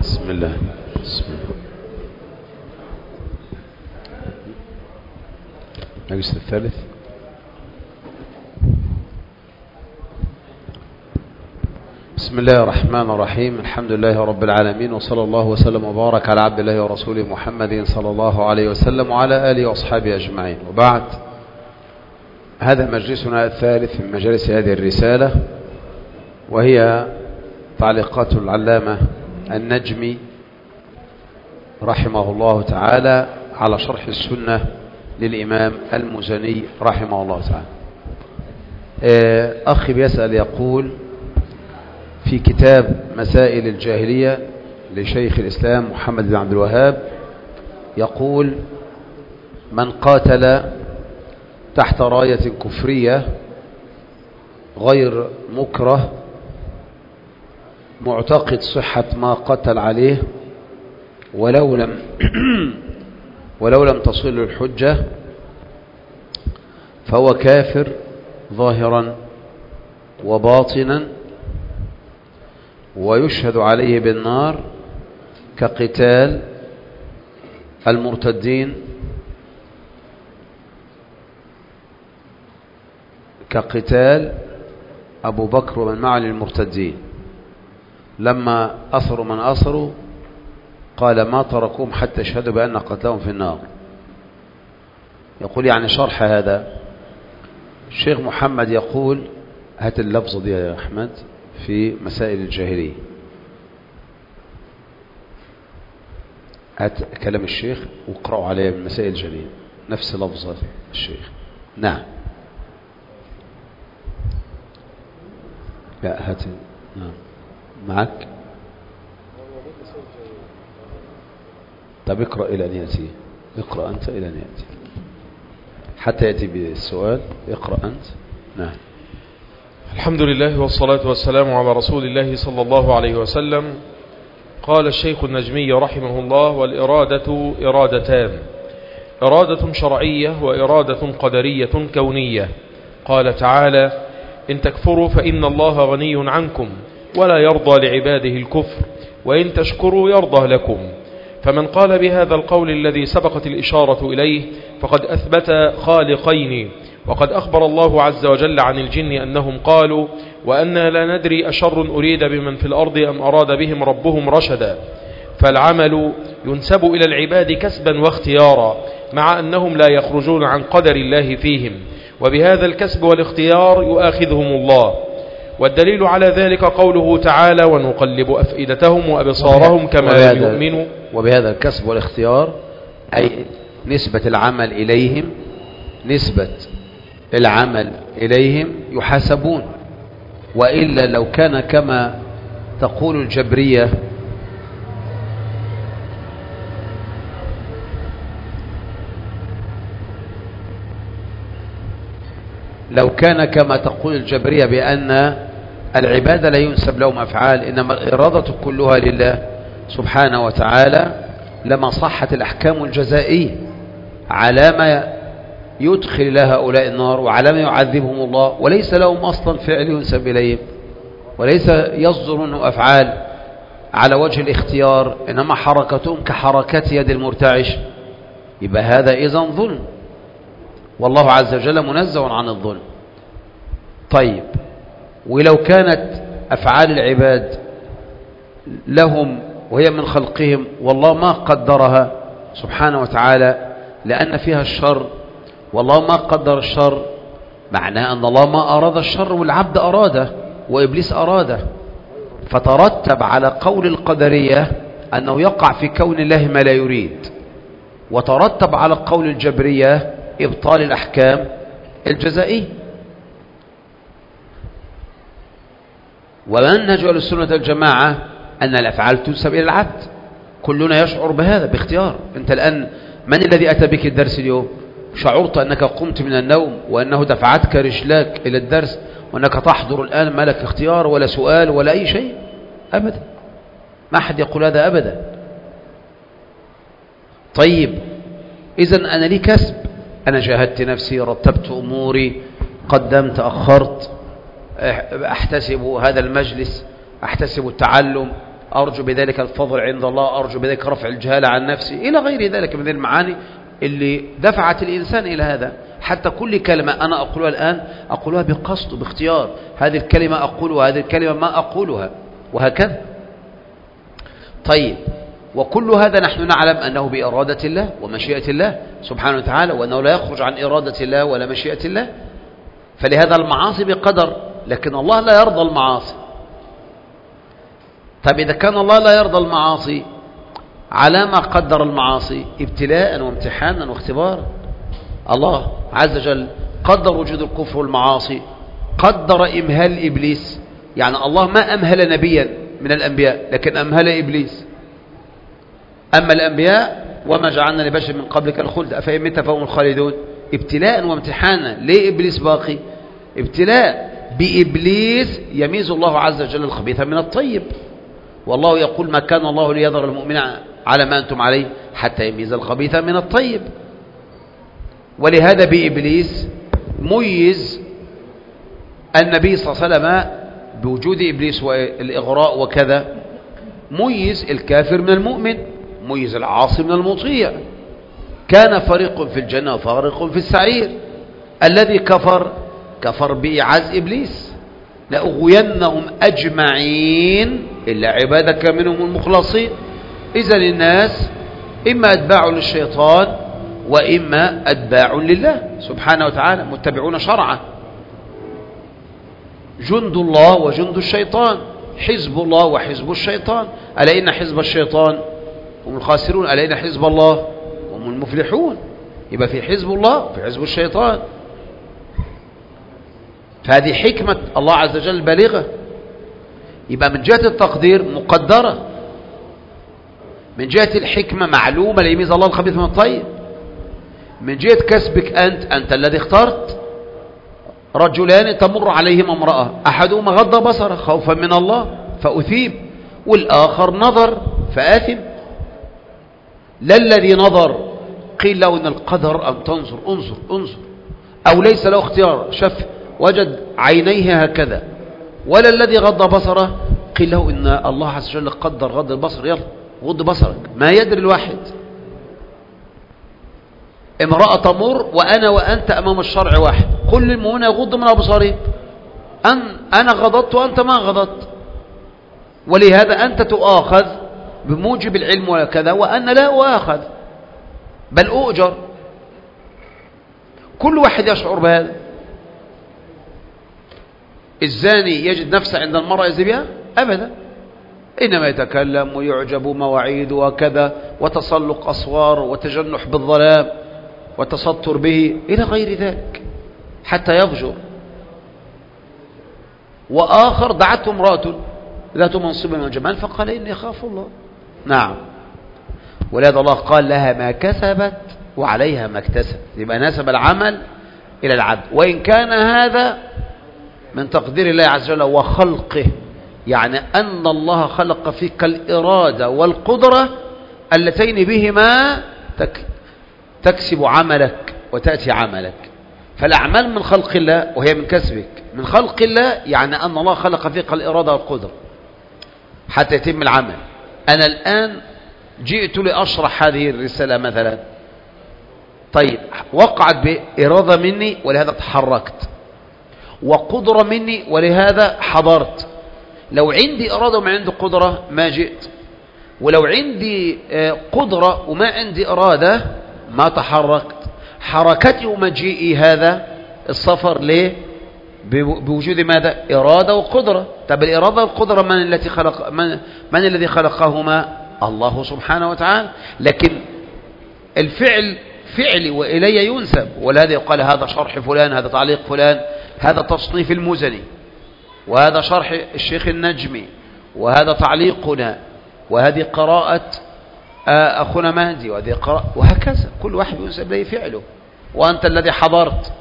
بسم الله. بسم الله. المجلس الثالث. بسم الله الرحمن الرحيم. الحمد لله رب العالمين، وصلى الله وسلم وبارك على عبد الله ورسوله محمد صلى الله عليه وسلم وعلى آله وأصحابه أجمعين، وبعد. هذا مجلسنا الثالث من مجالس هذه الرسالة، وهي تعليقات العلامة النجمي رحمه الله تعالى على شرح السنة للإمام المزني رحمه الله تعالى. أخي بيسأل يقول: في كتاب مسائل الجاهلية لشيخ الإسلام محمد بن عبد الوهاب يقول: من قاتل تحت راية كفرية غير مكره معتقد صحة ما قتل عليه ولو لم تصل الحجة فهو كافر ظاهرا وباطنا، ويشهد عليه بالنار كقتال المرتدين، كقتال أبو بكر ومن معه للمرتدين لما أثروا من أثروا قال: ما تركوهم حتى يشهدوا بأن قتلهم في النار. يقول يعني شرح هذا الشيخ محمد يقول: هات اللفظة دي يا أحمد في مسائل الجاهلية، هات كلام الشيخ واقرأوا عليه من مسائل الجاهلية نفس لفظة الشيخ. نعم. لا هات. نعم معك. طب اقرأ إلى أن يأتي، اقرأ أنت إلى أن يأتي حتى يأتي بالسؤال. اقرأ أنت. نعم. الحمد لله والصلاة والسلام على رسول الله صلى الله عليه وسلم. قال الشيخ النجمي رحمه الله: والإرادة إرادتان، إرادة شرعية وإرادة قدرية كونية. قال تعالى: إن تكفروا فإن الله غني عنكم ولا يرضى لعباده الكفر وإن تشكروا يرضى لكم. فمن قال بهذا القول الذي سبقت الإشارة إليه فقد أثبت خالقين، وقد أخبر الله عز وجل عن الجن أنهم قالوا: وأنا لا ندري أشر أريد بمن في الأرض أم أراد بهم ربهم رشدا. فالعمل ينسب إلى العباد كسبا واختيارا، مع أنهم لا يخرجون عن قدر الله فيهم، وبهذا الكسب والاختيار يؤاخذهم الله. والدليل على ذلك قوله تعالى: ونقلب أفئدتهم وأبصارهم كما يؤمنوا. وبهذا الكسب والاختيار أي نسبة العمل إليهم يحاسبون، وإلا لو كان كما تقول الجبرية بأن العبادة لا ينسب لهم أفعال إنما الإرادة كلها لله سبحانه وتعالى، لما صحت الأحكام الجزائية على ما يدخل هؤلاء النار وعلى ما يعذبهم الله، وليس لهم أصلا فعل ينسب إليهم، وليس يصدر منه أفعال على وجه الاختيار، إنما حركتهم كحركات يد المرتعش. يبقى هذا إذن ظلم، والله عز وجل منزه عن الظلم. طيب، ولو كانت أفعال العباد لهم وهي من خلقهم والله ما قدرها سبحانه وتعالى لأن فيها الشر، والله ما قدر الشر، معناه أن الله ما أراد الشر والعبد أراده وإبليس أراده، فترتب على قول القدرية أنه يقع في كون الله ما لا يريد، وترتب على قول الجبرية إبطال الأحكام الجزائية. ومنهج أهل السنة والجماعة أن الأفعال تنسب إلى العبد، كلنا يشعر بهذا باختيار. أنت الآن من الذي أتى بك الدرس اليوم؟ شعرت أنك قمت من النوم وأنه دفعتك رجلاك إلى الدرس وأنك تحضر الآن، ما لك اختيار ولا سؤال ولا أي شيء أبدا، ما أحد يقول هذا أبدا. طيب، إذن أنا لي كسب، أنا جاهدت نفسي، رتبت أموري، قدمت أخرت، أحتسب هذا المجلس، أحتسب التعلم، أرجو بذلك الفضل عند الله، أرجو بذلك رفع الجهالة عن نفسي، إلى غير ذلك من المعاني اللي دفعت الإنسان إلى هذا. حتى كل كلمة أنا أقولها الآن أقولها بقصد وباختيار، هذه الكلمة أقولها، هذه الكلمة ما أقولها، وهكذا. طيب، وكل هذا نحن نعلم أنه بإرادة الله ومشيئة الله سبحانه وتعالى، وأنه لا يخرج عن إرادة الله ولا مشيئة الله. فلهذا المعاصي بقدر، لكن الله لا يرضى المعاصي. طيب إذا كان الله لا يرضى المعاصي، على ما قدر المعاصي ابتلاء وامتحانا واختبارا. الله عز وجل قدر وجود الكفر والمعاصي، قدر إمهال إبليس. يعني الله ما أمهل نبيا من الأنبياء، لكن أمهل إبليس. أما الأنبياء وما جعلنا لبشر من قبلك الخلد أفإن مت فهم الخالدون، ابتلاء وامتحانا. ليه إبليس باقي؟ ابتلاء. بإبليس يميز الله عز وجل الخبيث من الطيب، والله يقول ما كان الله ليذر المؤمنين على ما أنتم عليه حتى يميز الخبيث من الطيب. ولهذا بإبليس ميز النبي صلى الله عليه وسلم بوجود إبليس والإغراء وكذا، ميز الكافر من المؤمن، ميز العاصي من المطيع. كان فريق في الجنة وفريق في السعير. الذي كفر بإعاز إبليس. لأغوينهم أجمعين إلا عبادك منهم المخلصين. إذن الناس إما أتباع للشيطان وإما أتباع لله سبحانه وتعالى، متبعون شرعه. جند الله وجند الشيطان، حزب الله وحزب الشيطان. ألا إن حزب الشيطان هم الخاسرون، ألا إن حزب الله هم المفلحون. يبقى في حزب الله وفي حزب الشيطان. فهذه حكمة الله عز وجل بالغة. يبقى من جهة التقدير مقدرة، من جهة الحكمة معلومة ليميز الله الخبيث من الطيب. من جهة كسبك أنت الذي اخترت. رجلان تمر عليهما امرأة، أحدهما غض بصره خوفا من الله فأثيب، والآخر نظر فآثم. لا الذي نظر قيل له إن القدر أن تنظر، انظر، أو ليس له اختيار، شف وجد عينيه هكذا. ولا الذي غض بصره قيل له إن الله عز وجل قدر غض البصر، يلا غض بصرك. ما يدري الواحد. امرأة تمر وأنا وأنت أمام الشرع واحد، كل المؤمنين يغض من أبصارهم. أنا غضضت وأنت ما غضضت، ولهذا أنت تؤاخذ بموجب العلم وكذا، وأنا لا أؤاخذ بل أؤجر. كل واحد يشعر بهذا. الزاني يجد نفسه عند المرأة يزني بها؟ أبدا، إنما يتكلم ويعجب مواعيد وكذا، وتسلق أصوار وتجنح بالظلام وتستر به إلى غير ذلك حتى يفجر. وآخر دعته امرأة ذات منصب وجمال فقال إني أخاف الله. نعم. ولهذا الله قال لها ما كسبت وعليها ما اكتسبت. يبقى نسب العمل إلى العبد، وإن كان هذا من تقدير الله عز وجل وخلقه. يعني أن الله خلق فيك الإرادة والقدرة اللتين بهما تكسب عملك وتأتي عملك. فالأعمال من خلق الله وهي من كسبك. من خلق الله يعني أن الله خلق فيك الإرادة والقدرة حتى يتم العمل. أنا الآن جئت لأشرح هذه الرسالة مثلا، طيب وقعت بإرادة مني ولهذا تحركت، وقدرة مني ولهذا حضرت. لو عندي إرادة وما عندي قدرة ما جئت، ولو عندي قدرة وما عندي إرادة ما تحركت. حركتي ومجيئي هذا السفر ليه؟ بوجود ماذا؟ إرادة وقدرة. طب الإرادة والقدرة من الذي خلقهما؟ الله سبحانه وتعالى. لكن الفعل فعلي وإلي ينسب، ولهذا يقال هذا شرح فلان، هذا تعليق فلان، هذا تصنيف المزني، وهذا شرح الشيخ النجمي، وهذا تعليقنا، وهذه قراءة أخونا مهدي، وهذه قراءة، وهكذا. كل واحد ينسب له فعله، وأنت الذي حضرت.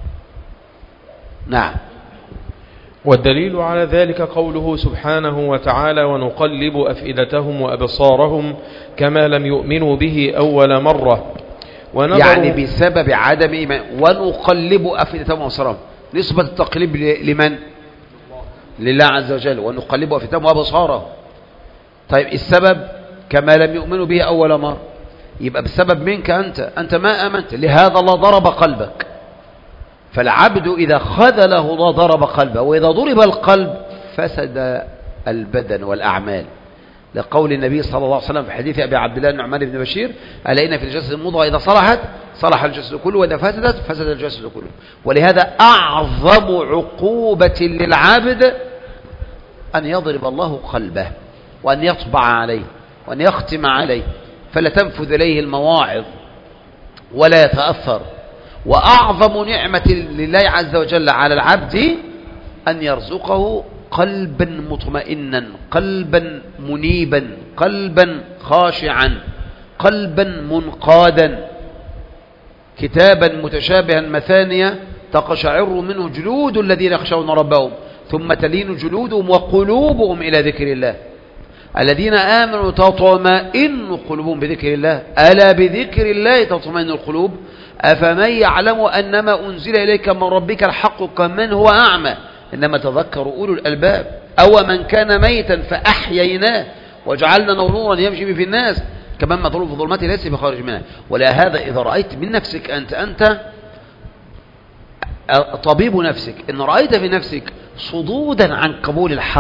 نعم. والدليل على ذلك قوله سبحانه وتعالى ونقلب أفئدتهم وأبصارهم كما لم يؤمنوا به أول مرة. يعني بسبب عدم إيمان. ونقلب أفئدتهم وأبصارهم، نسبة التقليب لمن؟ لله عز وجل. ونقلب أفئدتهم وأبصارهم، طيب السبب كما لم يؤمنوا به أول مرة، يبقى بسبب منك أنت ما آمنت، لهذا الله ضرب قلبك. فالعبد إذا خذله الله ضرب قلبه، وإذا ضرب القلب فسد البدن والأعمال، لقول النبي صلى الله عليه وسلم في حديث أبي عبد الله النعمان بن بشير: ألا إن في الجسد المضغة إذا صلحت صلح الجسد كله، وإذا فسدت فسد الجسد كله. ولهذا أعظم عقوبة للعبد أن يضرب الله قلبه، وأن يطبع عليه، وأن يختم عليه، فلا تنفذ إليه المواعظ ولا يتأثر. وأعظم نعمة لله عز وجل على العبد أن يرزقه قلبا مطمئنا، قلبا منيبا، قلبا خاشعا، قلبا منقادا. كتابا متشابها مثانية تقشعر منه جلود الذين يخشون ربهم ثم تلين جلودهم وقلوبهم إلى ذكر الله. الذين آمنوا تطمئن قلوبهم بذكر الله، ألا بذكر الله تطمئن القلوب. أفمن يعلم أنما أنزل إليك من ربك الحق كمن هو أعمى إنما تذكر أولو الألباب. أو من كان ميتا فأحييناه وجعلنا نورا يمشي به في الناس كمن مثله في ظلمات ليس بخارج منها. ولهذا إذا رأيت من نفسك أنت طبيب نفسك، إن رأيت في نفسك صدودا عن قبول الحق،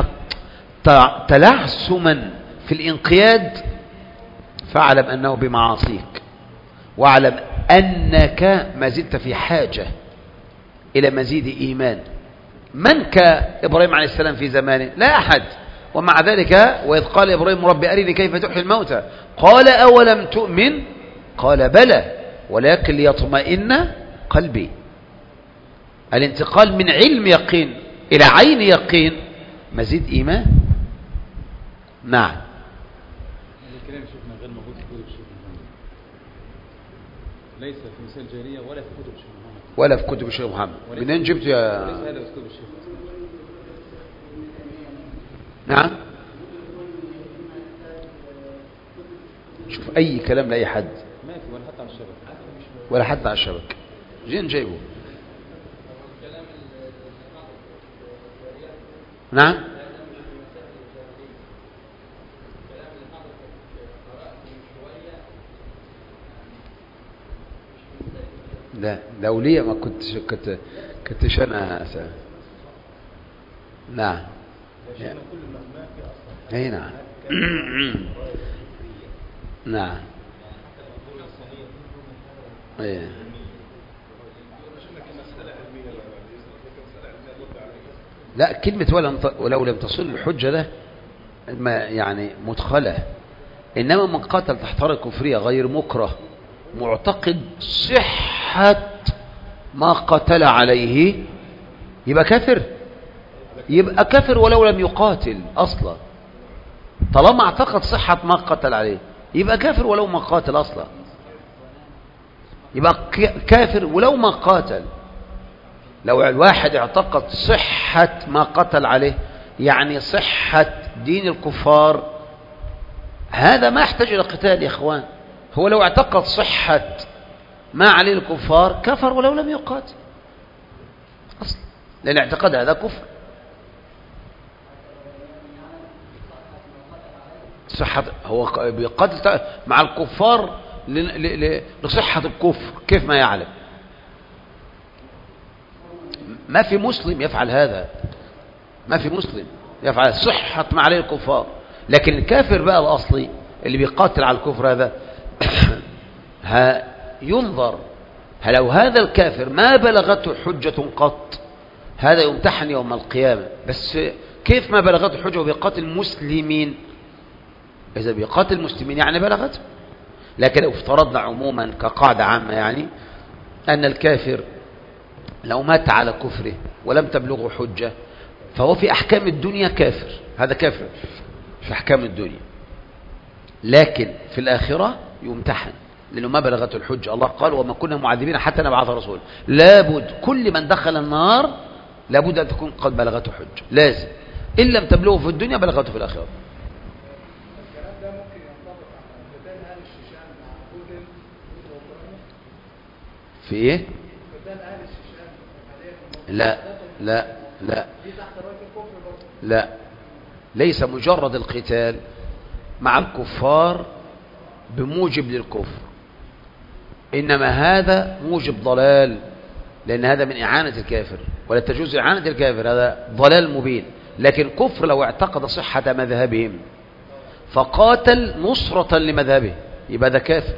تلعثما في الانقياد، فاعلم أنه بمعاصيك، واعلم أنك ما زلت في حاجة إلى مزيد إيمان. من كإبراهيم عليه السلام في زمانه؟ لا أحد. ومع ذلك وإذ قال إبراهيم: رب أرني كيف تحيي الموتى، قال أولم تؤمن، قال بلى ولكن ليطمئن قلبي. الانتقال من علم يقين إلى عين يقين مزيد إيمان. نعم. الكلام شيخنا غير موجود في كتب الشيخ محمد، ليس في مثال جارية ولا في كتب الشيخ محمد، ولا في كتب الشيخ محمد. منين جبته يا؟ وليس هذا أسلوب الشيخ. نعم. شوف أي كلام لأي حد، ما في ولا حتى على الشبكة، ولا حتى على الشبكة. جين جايبه. نعم. لا دولية ما كنتش أنا نعم. أي نعم. نعم. أي. لا كلمة ولو لم تصل الحجة ده ما يعني مدخلة. إنما من قتل تحت راية كفرية غير مكره معتقد صحة ما قتل عليه يبقى كافر، يبقى كافر ولو لم يقاتل أصلا. طالما اعتقد صحة ما قتل عليه يبقى كافر ولو ما قاتل أصلا، يبقى كافر ولو ما قاتل. لو الواحد اعتقد صحة ما قتل عليه يعني صحة دين الكفار، هذا ما يحتاج إلى قتال يا إخوان. هو لو اعتقد صحة ما عليه الكفار كفر ولو لم يقاتل أصلا، لأن الاعتقاد هذا كفر. صحة هو بيقاتل مع الكفار لصحة الكفر، كيف ما يعلم؟ ما في مسلم يفعل هذا، ما في مسلم يفعل صحة ما عليه الكفار. لكن الكافر بقى الأصلي اللي بيقاتل على الكفر هذا ينظر لو هذا الكافر ما بلغته حجة قط، هذا يمتحن يوم القيامة. بس كيف ما بلغته حجة وبيقاتل مسلمين؟ إذا بيقاتل مسلمين يعني بلغته. لكن لو افترضنا عموما كقاعدة عامة يعني أن الكافر لو مات على كفره ولم تبلغه حجة فهو في أحكام الدنيا كافر، هذا كافر في أحكام الدنيا، لكن في الآخرة يمتحن لأنه ما بلغته الحجة. الله قال: وما كنا معذبين حتى نبعث رسولا. لابد كل من دخل النار لابد أن تكون قد بلغته حجة، لازم. إن لم تبلغه في الدنيا بلغته في الآخرة. في إيه؟ لا لا لا لا، ليس مجرد القتال، مع الكفار بموجب للكفر، إنما هذا موجب ضلال، لأن هذا من إعانة الكافر، ولا تجوز إعانة الكافر، هذا ضلال مبين. لكن كفر لو اعتقد صحة مذهبهم فقاتل نصرة لمذهبه يبقى ده كافر.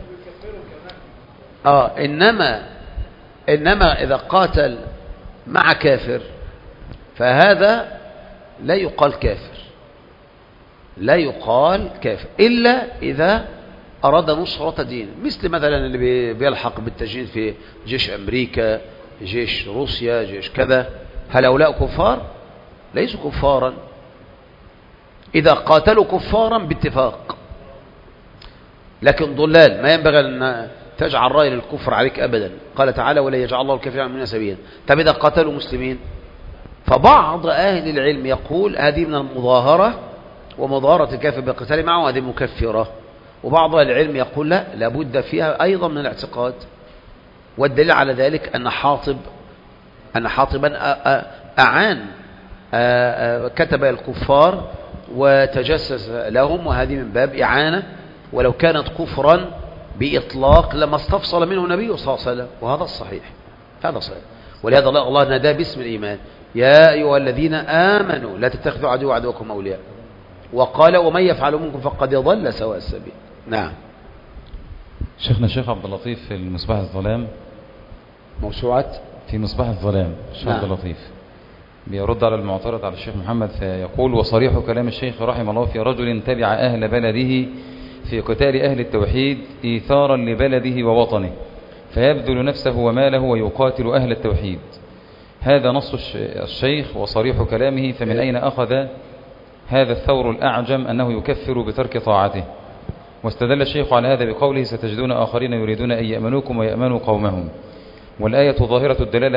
إنما إذا قاتل مع كافر فهذا لا يقال كافر، لا يقال كافر إلا إذا أراد نصرة دين، مثل مثلا اللي بيلحق بالتجنيد في جيش أمريكا، جيش روسيا، جيش كذا، هل هؤلاء كفار؟ ليسوا كفارا إذا قاتلوا كفارا باتفاق، لكن ضلال. ما ينبغي أن تجعل رأي للكفر عليك أبدا. قال تعالى ولا يجعل الله الكافرين على المؤمنين سبيلا. طب إذا قاتلوا مسلمين، فبعض أهل العلم يقول هذه من المظاهرة، ومظاهرة الكافر بالقتال معه هذه مكفرة، وبعض أهل العلم يقول لا، لابد فيها أيضا من الاعتقاد. والدليل على ذلك أن حاطبا أعان كتب الكفار وتجسس لهم، وهذه من باب إعانة، ولو كانت كفرا بإطلاق لما استفصل منه النبي صلى الله عليه وسلم، وهذا الصحيح، هذا صحيح. ولهذا الله نادى باسم الإيمان يا أيها الذين آمنوا لا تتخذوا عدو عدوكم أولياء، وقال ومن يفعل منكم فقد ضل سواء السبيل. نعم. شيخنا الشيخ عبد اللطيف في المصباح الظلام، موسوعة في مصباح الظلام الشيخ عبد اللطيف بيرد على المعترض على الشيخ محمد، فيقول وصريح كلام الشيخ رحمه الله في رجل تبع أهل بلده في قتال أهل التوحيد إيثارا لبلده ووطنه، فيبذل نفسه وماله ويقاتل أهل التوحيد. هذا نص الشيخ وصريح كلامه، فمن أين أخذ هذا الثور الأعجم أنه يكفر بترك طاعته؟ واستدل الشيخ على هذا بقوله ستجدون آخرين يريدون أن يأمنوكم ويأمنوا قومهم، والآية ظاهرة الدلالة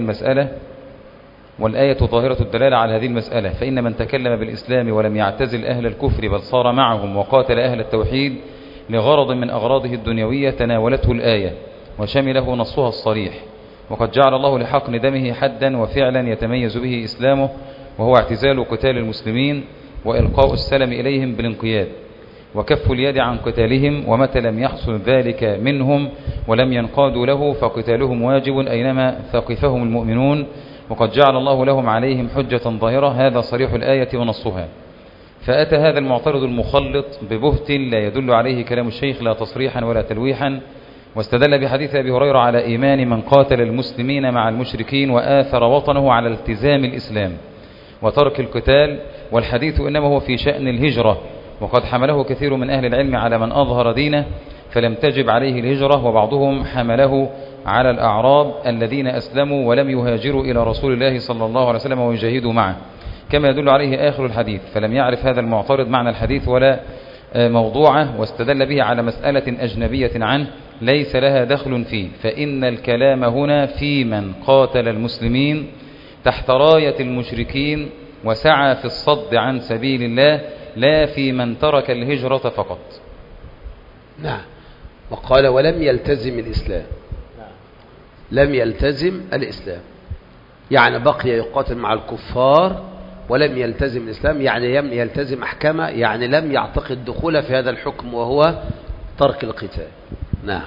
على هذه المسألة، فإن من تكلم بالإسلام ولم يعتزل أهل الكفر بل صار معهم وقاتل أهل التوحيد لغرض من أغراضه الدنيوية تناولته الآية وشمله نصها الصريح. وقد جعل الله لحقن دمه حدا وفعلا يتميز به إسلامه، وهو اعتزال قتال المسلمين وإلقاء السلم إليهم بالانقياد وكف اليد عن قتالهم، ومتى لم يحصل ذلك منهم ولم ينقادوا له فقتالهم واجب أينما ثقفهم المؤمنون، وقد جعل الله لهم عليهم حجة ظاهرة. هذا صريح الآية ونصها. فأتى هذا المعترض المخلط ببهت لا يدل عليه كلام الشيخ لا تصريحا ولا تلويحا، واستدل بحديث أبي هريرة على إيمان من قاتل المسلمين مع المشركين وآثر وطنه على التزام الإسلام وترك القتال، والحديث إنما هو في شأن الهجرة، وقد حمله كثير من أهل العلم على من أظهر دينه فلم تجب عليه الهجرة، وبعضهم حمله على الأعراب الذين أسلموا ولم يهاجروا إلى رسول الله صلى الله عليه وسلم ويجاهدوا معه، كما يدل عليه آخر الحديث. فلم يعرف هذا المعترض معنى الحديث ولا موضوعه، واستدل به على مسألة أجنبية عنه ليس لها دخل فيه، فإن الكلام هنا في من قاتل المسلمين تحت راية المشركين وسعى في الصد عن سبيل الله، لا في من ترك الهجرة فقط. نعم. وقال ولم يلتزم الإسلام، لم يلتزم الإسلام يعني بقي يقاتل مع الكفار ولم يلتزم الإسلام، يعني لم يلتزم أحكامه، يعني لم يعتقد دخوله في هذا الحكم وهو ترك القتال. نعم.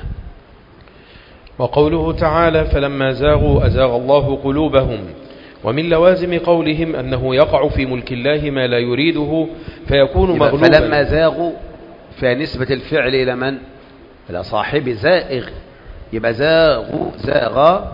وقوله تعالى فلما زاغوا أزاغ الله قلوبهم، ومن لوازم قولهم أنه يقع في ملك الله ما لا يريده فيكون مغلوبا. فلما زاغوا في نسبة الفعل إلى من؟ إلى صاحب زائغ، يبقى زاغ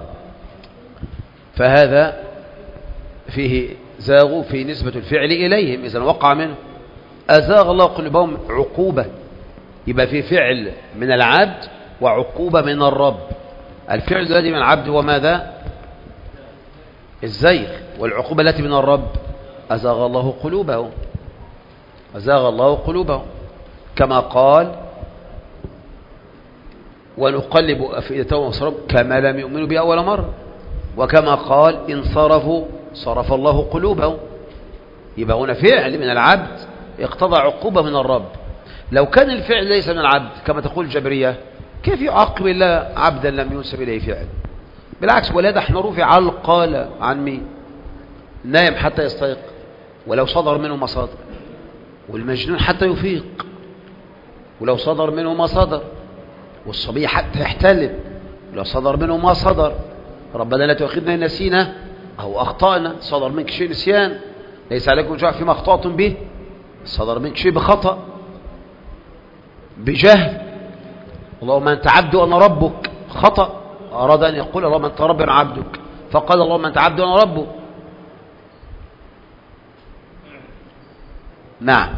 فهذا فيه زاغوا في نسبة الفعل إليهم، إذن وقع منه. أزاغ الله قلوبهم عقوبة، يبقى في فعل من العبد وعقوبة من الرب. الفعل الذي من العبد هو ماذا؟ الزيغ، والعقوبة التي من الرب أزاغ الله قلوبهم، أزاغ الله قلوبهم، كما قال ونقلب أفئدتهم وأبصارهم كما لم يؤمنوا به أول مرة، وكما قال إن صرفوا صرف الله قلوبهم. يبقى هنا فعل من العبد اقتضى عقوبة من الرب. لو كان الفعل ليس من العبد كما تقول الجبرية، كيف يعاقب الله عبدا لم ينسب إليه فعل؟ بالعكس، ولذا احنا رفع عن مين؟ نايم حتى يستيقظ ولو صدر منه مصادر. والمجنون حتى يفيق، ولو صدر منه ما صدر، والصبي حتى يحتلم ولو صدر منه ما صدر. ربنا لا تؤاخذنا إن نسينا أو أخطأنا. صدر منك شيء نسيان، ليس عليكم جناح فيما أخطأتم به. صدر منك شيء بخطأ، بجهل. اللهم أنت عبد وأنا ربك، خطأ. أراد أن يقول اللهم أنت رب وأنا عبدك، فقال اللهم أنت عبد وأنا ربك. نعم.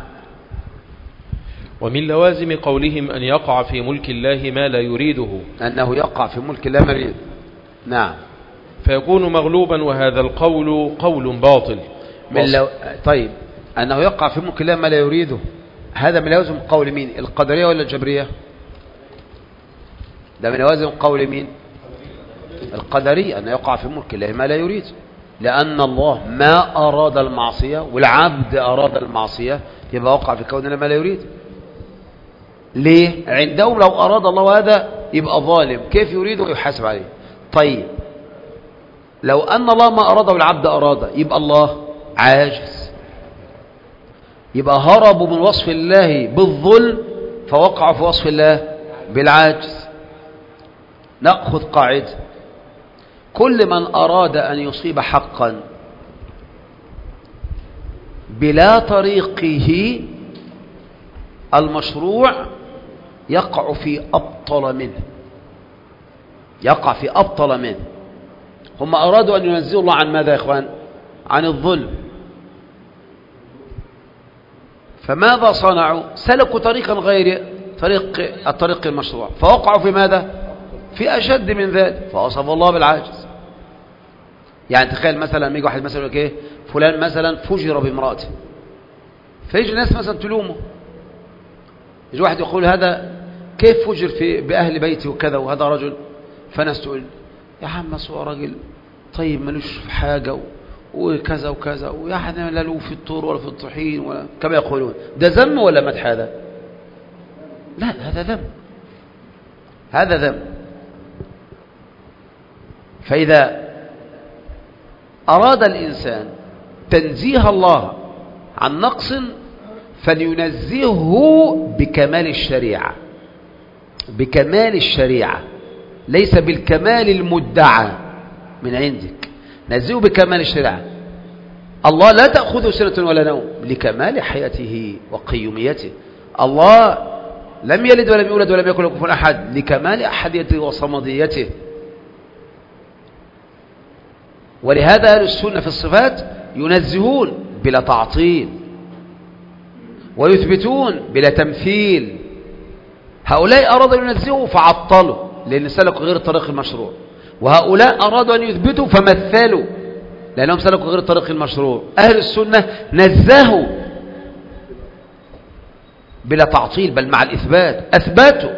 ومن لوازم قولهم أن يقع في ملك الله ما لا يريده، أنه يقع في ملك الله ما يريد. نعم. فيكون مغلوبا، وهذا القول قول باطل. طيب، أنه يقع في ملك الله ما لا يريده، هذا من لوازم قول مين؟ القدرية ولا الجبرية؟ ده من لوازم قول مين؟ القدرية، أنه يقع في ملك الله ما لا يريد، لأن الله ما أراد المعصية والعبد أراد المعصية، يبقى وقع في كون الله ما لا يريد. ليه؟ عندهم لو أراد الله هذا يبقى ظالم، كيف يريد ويحاسب عليه؟ طيب، لو أن الله ما أراده والعبد أراده يبقى الله عاجز، يبقى هربوا من وصف الله بالظلم فوقعوا في وصف الله بالعاجز. نأخذ قاعدة: كل من أراد أن يصيب حقا بلا طريقه المشروع يقع في أبطل منه، يقع في أبطل منه. هم أرادوا أن ينزلوا الله عن ماذا يا إخوان؟ عن الظلم. فماذا صنعوا؟ سلكوا طريقا غير الطريق المشروع، فوقعوا في ماذا؟ في أشد من ذلك، فوصف الله بالعاجز. يعني تخيل مثلا يجي واحد مثلا يقول ايه، فلان مثلا فجر بامرأته، فيجي الناس مثلا تلومه، يجي واحد يقول هذا كيف فجر بأهل بيتي وكذا، وهذا رجل، فناس تقول يا عم هو راجل طيب ملوش في حاجة وكذا وكذا، ويعني لا له في الطور ولا في الطحين ولا كما يقولون. ده ذم ولا مدح هذا؟ لا، هذا ذم، هذا ذم. فإذا أراد الإنسان تنزيه الله عن نقص فلينزهه بكمال الشريعة، بكمال الشريعة، ليس بالكمال المدعى من عندك. نزهه بكمال الشريعة. الله لا تأخذه سنة ولا نوم لكمال حياته وقيوميته. الله لم يلد ولم يولد ولم يكن له كفوا أحد لكمال أحديته وصمديته. ولهذا أهل السنة في الصفات ينزهون بلا تعطيل ويثبتون بلا تمثيل. هؤلاء أرادوا أن ينزهوا فعطلوا لأن سلكوا غير الطريق المشروع، وهؤلاء أرادوا أن يثبتوا فمثلوا لأنهم سلكوا غير الطريق المشروع. أهل السنة نزهوا بلا تعطيل بل مع الإثبات، أثبتوا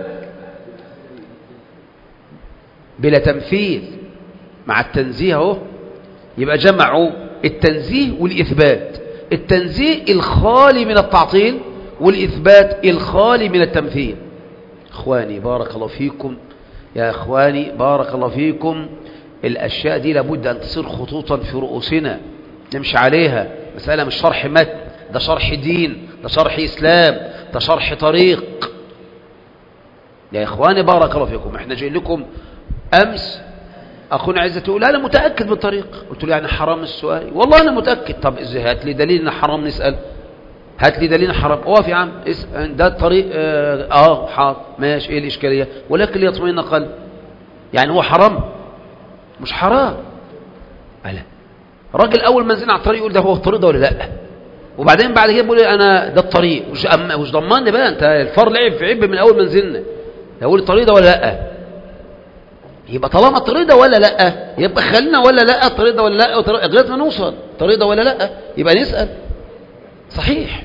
بلا تمثيل مع التنزيه. اهو يبقى جمعوا التنزيه والإثبات، التنزيه الخالي من التعطيل والإثبات الخالي من التمثيل. إخواني بارك الله فيكم، يا إخواني بارك الله فيكم، الأشياء دي لابد أن تصير خطوطا في رؤوسنا نمشي عليها. مسألة مش شرح متن، ده شرح دين، ده شرح إسلام، ده شرح طريق. يا إخواني بارك الله فيكم، احنا جايين لكم. أمس أخونا عزة تقول أنا متأكد بالطريق، قلت له يعني حرام السؤال؟ والله أنا متأكد. طب إزاي؟ هات لي دليل إن حرام نسأل، هات لي دليل حرام. اقف يا عم ده الطريق. حاضر ماشي، ايه الإشكالية؟ ولكن ليطمئن قلب. يعني هو حرام؟ مش حرام. ألا راجل أول ما نزلنا على الطريق يقول ده هو الطريق ده ولا لا، وبعدين بعد كده بيقول أنا ده الطريق. مش ضمني بقى أنت الفار لعب في عب من أول ما نزلنا، يقول الطريق ده ولا لا. يبقى طالما الطريق ده ولا لا يبقى خلينا ولا لا الطريق ده ولا لا، لغايه ما نوصل الطريق ده ولا لا يبقى نسأل. صحيح.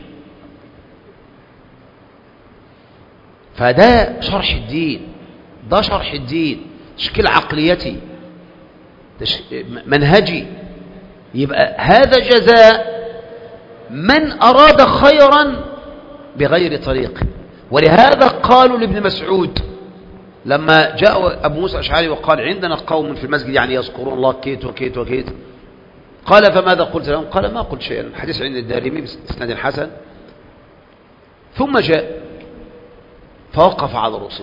فده شرح الدين، ده شرح الدين، تشكيل عقليتي منهجي. يبقى هذا جزاء من أراد خيرا بغير طريق. ولهذا قالوا لابن مسعود لما جاء أبو موسى الأشعري وقال عندنا قوم في المسجد يعني يذكرون الله كيت وكيت وكيت، قال فماذا قلت لهم؟ قال ما قلت شيئا. حديث عند الدارمي بإسناد حسن. ثم جاء فوقف على رؤوسه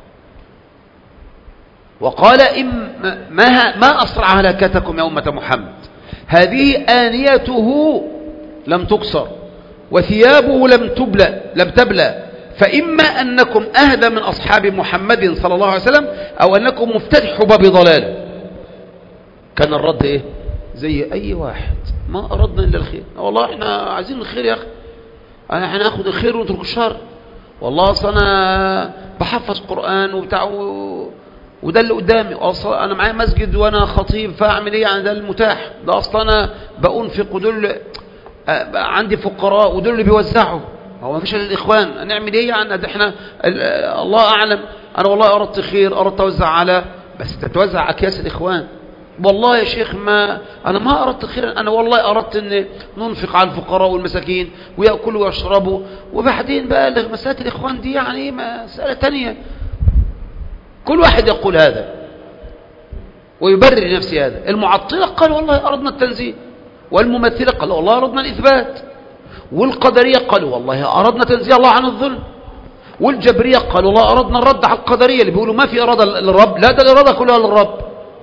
وقال ما أسرع هلاكتكم يا أمة محمد، هذه آنيته لم تكسر وثيابه لم تبلى، فإما أنكم أهدى من أصحاب محمد صلى الله عليه وسلم أو أنكم مفتتحوا باب ضلاله. كان الرد إيه؟ زي أي واحد، ما أردنا إلا الخير، والله إحنا عايزين الخير يا أخي، احنا هناخد الخير ونترك الشر، والله أصلا أنا بحفظ قرآن وبتاع وده اللي قدامي، أصلا أنا معايا مسجد وأنا خطيب فأعمل إيه يعني، ده المتاح، ده أصلا أنا بأنفق ودول عندي فقراء ودول اللي بيوزعوا، هو ما فيش الا الإخوان، نعمل إيه يعني، ده إحنا الله أعلم، أنا والله أردت خير، أردت أوزع على، بس تتوزع أكياس الإخوان، والله يا شيخ أنا ما أردت خير، أنا والله أردت أن ننفق على الفقراء والمساكين ويأكلوا ويشربوا، وبعدين بقى مسألة الإخوان دي يعني مسألة تانية. كل واحد يقول هذا ويبرر لنفسه هذا. المعطلة قال والله أردنا التنزيه، والممثلة قال والله أردنا الإثبات، والقدرية قالوا والله أردنا تنزيه الله عن الظلم، والجبرية قالوا والله أردنا الرد على القدرية اللي بيقولوا ما في إرادة للرب، لا ده الإرادة كلها للرب.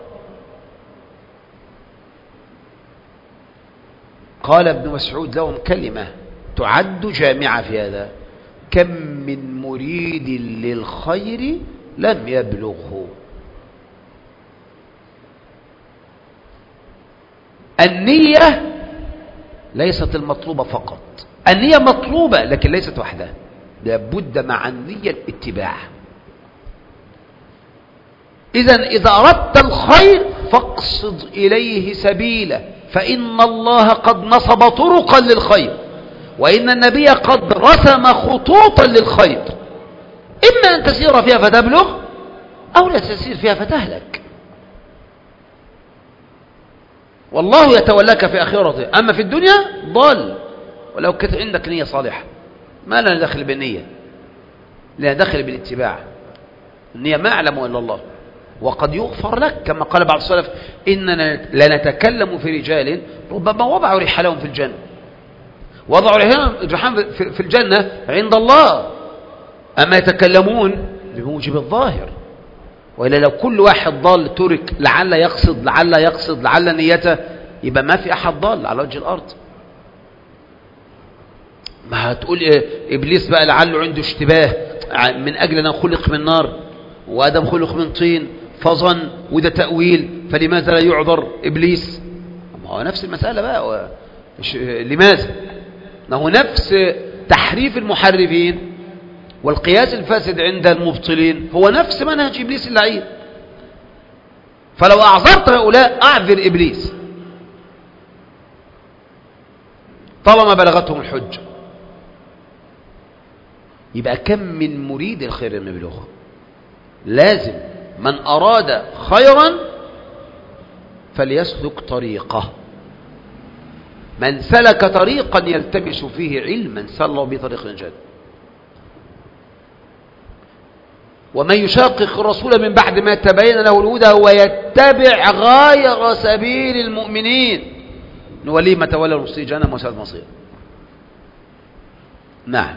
قال ابن مسعود لهم كلمة تعد جامعة في هذا: كم من مريد للخير لم يبلغه. النية ليست المطلوبة فقط، النية مطلوبة لكن ليست وحدها، لابد مع النية الاتباع. إذا أردت الخير فاقصد إليه سبيله، فإن الله قد نصب طرقا للخير، وإن النبي قد رسم خطوطا للخير، إما أن تسير فيها فتبلغ أو لا تسير فيها فتهلك. والله يتولاك في آخرته، أما في الدنيا ضال، ولو كانت عندك نية صالحة ما لنا دخل بالنية، لنا دخل بالاتباع. النية ما أعلم إلا الله، وقد يغفر لك كما قال بعض السلف: إننا لنتكلم في رجال ربما وضعوا رحالهم في الجنة، وضعوا رحالهم في الجنة عند الله، أما يتكلمون بموجب الظاهر، وإلا لو كل واحد ضال ترك لعل يقصد لعل نيته، يبقى ما في أحد ضال على وجه الأرض. ما هتقول إبليس بقى لعله عنده اشتباه من أجل أن خلق من نار وآدم خلق من طين فظن، وده تأويل، فلماذا لا يعذر إبليس؟ ما هو نفس المسألة بقى، لماذا؟ ما هو نفس تحريف المحرفين والقياس الفاسد عند المبطلين هو نفس منهج إبليس اللعين. فلو أعذرت هؤلاء أعذر إبليس طالما بلغتهم الحجة. يبقى كم من مريد الخير المبلغ، لازم من أراد خيرا فليسلك طريقه، من سلك طريقا يلتمس فيه علما سلوا بطريق الجنة. ومن يشاقق الرسول من بعد ما تبين له الهدى ويتبع غير سبيل المؤمنين نوليه ما تولى ونصليه جهنم وساءت مصيره. نعم.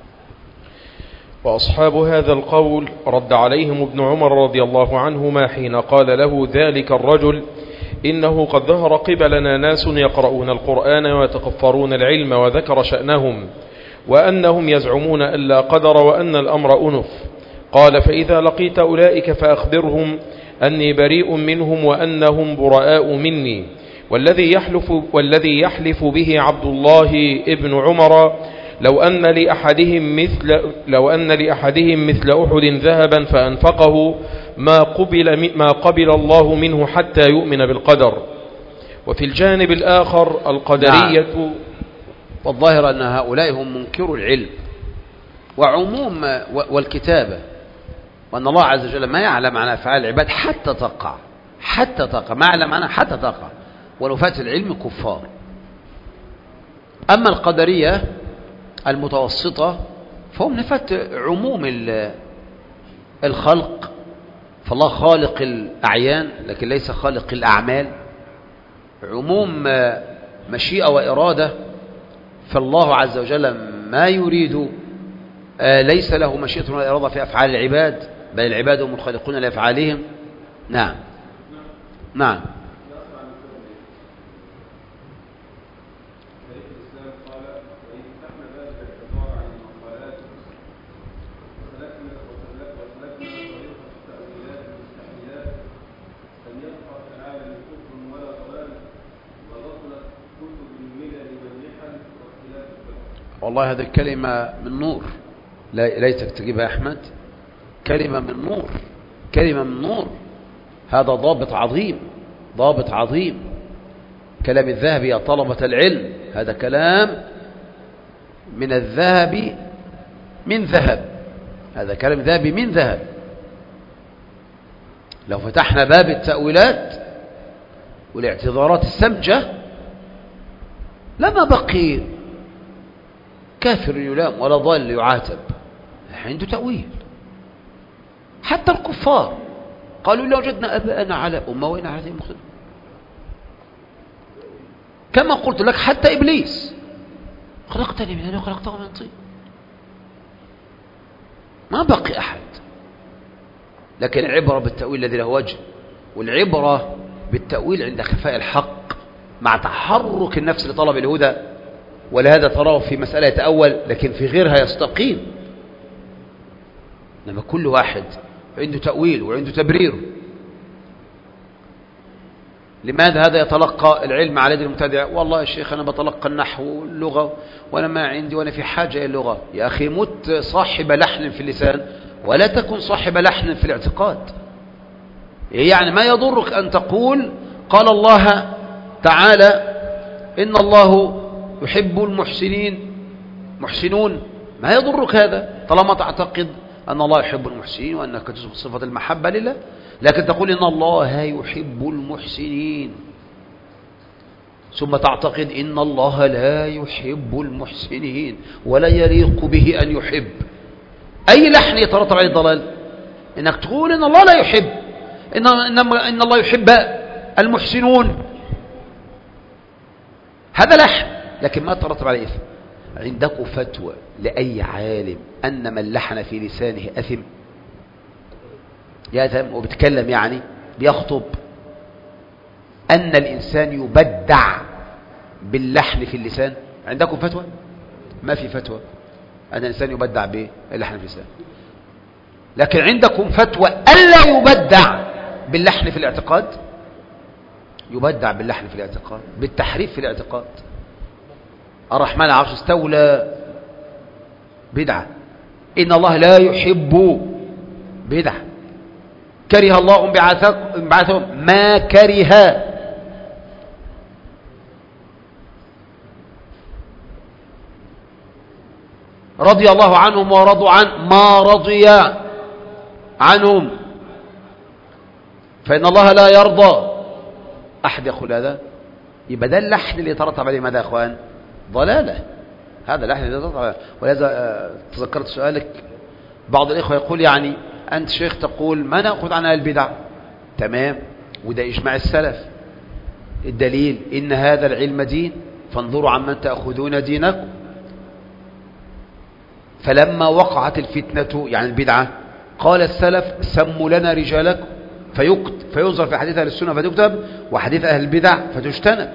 وأصحاب هذا القول رد عليهم ابن عمر رضي الله عنهما حين قال له ذلك الرجل: إنه قد ظهر قبلنا ناس يقرؤون القرآن ويتقفرون العلم، وذكر شأنهم وأنهم يزعمون ألا قدر وأن الأمر أنف. قال: فإذا لقيت أولئك فأخبرهم أني بريء منهم وأنهم براء مني، والذي يحلف به عبد الله ابن عمر لو أن لأحدهم مثل أحد ذهبا فأنفقه ما قبل الله منه حتى يؤمن بالقدر. وفي الجانب الآخر القدرية. نعم. والظاهر أن هؤلاء هم منكروا العلم وعموم والكتابة، وأن الله عز وجل ما يعلم عن أفعال العباد حتى تقع، ما يعلم عنها حتى تقع، ونفاة العلم كفار. أما القدرية المتوسطة فهم نفاة عموم الخلق، فالله خالق الأعيان لكن ليس خالق الأعمال، عموم مشيئة وإرادة، فالله عز وجل ما يريد ليس له مشيئة ولا إرادة في أفعال العباد، بل العباد هم الخالقون لأفعالهم. نعم نعم. والله هذه الكلمة من نور، ليتك تجيبها أحمد. كلمة من نور، كلمة من نور. هذا ضابط عظيم، ضابط عظيم. كلام الذهب يا طلبة العلم، هذا كلام من الذهب من ذهب، هذا كلام ذهبي من ذهب. لو فتحنا باب التأويلات والاعتذارات السمجة لما بقي كافر يلام ولا ضال يعاتب، عنده تأويل. حتى الكفار قالوا لو وجدنا أباءنا على أمة وإن على هذه مختلف. كما قلت لك حتى إبليس خلقتني من نار وخلقته من طين، ما بقي أحد. لكن العبرة بالتأويل الذي له وجه، والعبرة بالتأويل عند خفاء الحق مع تحرك النفس لطلب الهدى. ولهذا تراه في مسألة يتأول لكن في غيرها يستقيم. لما كل واحد عنده تأويل وعنده تبرير. لماذا هذا يتلقى العلم على يد المبتدع؟ والله يا شيخ أنا بتلقى النحو واللغة وأنا ما عندي وأنا في حاجة إلى اللغة. يا أخي مت صاحب لحن في اللسان ولا تكن صاحب لحن في الاعتقاد. يعني ما يضرك أن تقول قال الله تعالى إن الله يحب المحسنين محسنون، ما يضرك هذا طالما تعتقد أن الله يحب المحسنين وأنك تثبت صفة المحبة لله. لكن تقول إن الله يحب المحسنين ثم تعتقد إن الله لا يحب المحسنين ولا يليق به أن يحب. أي لحن يترتب عليه الضلال؟ إنك تقول إن الله لا يحب، إن الله يحب المحسنون، هذا لحن لكن ما ترتب عليه إثم. عندكم فتوى لأي عالم أن من لحن في لسانه أثم؟ يأثم وبتكلم يعني بيخطب. أن الإنسان يبدع باللحن في اللسان، عندكم فتوى؟ ما في فتوى أن الإنسان يبدع باللحن في اللسان. لكن عندكم فتوى ألا يبدع باللحن في الاعتقاد. يبدع باللحن في الاعتقاد، بالتحريف في الاعتقاد. الرحمن على العرش استولى، بدعة. إن الله لا يحب، بدعة. كره الله انبعاثهم، ما كره. رضي الله عنهم ورضوا عنه، ما رضي عنهم. فإن الله لا يرضى. أحد يقول هذا؟ يبقى ده اللحن اللي يترتب عليه ماذا يا أخوان؟ ضلالة. هذا اللحن اللي يترتب عليه. ولهذا تذكرت سؤالك. بعض الإخوة يقول يعني أنت شيخ تقول ما نأخذ عنها البدع. تمام، وده إجماع السلف. الدليل إن هذا العلم دين فانظروا عمن تأخذون دينكم. فلما وقعت الفتنة يعني البدعة قال السلف سموا لنا رجالكم، فينظر في حديث أهل السنة فتكتب وحديث أهل البدع فتجتنب.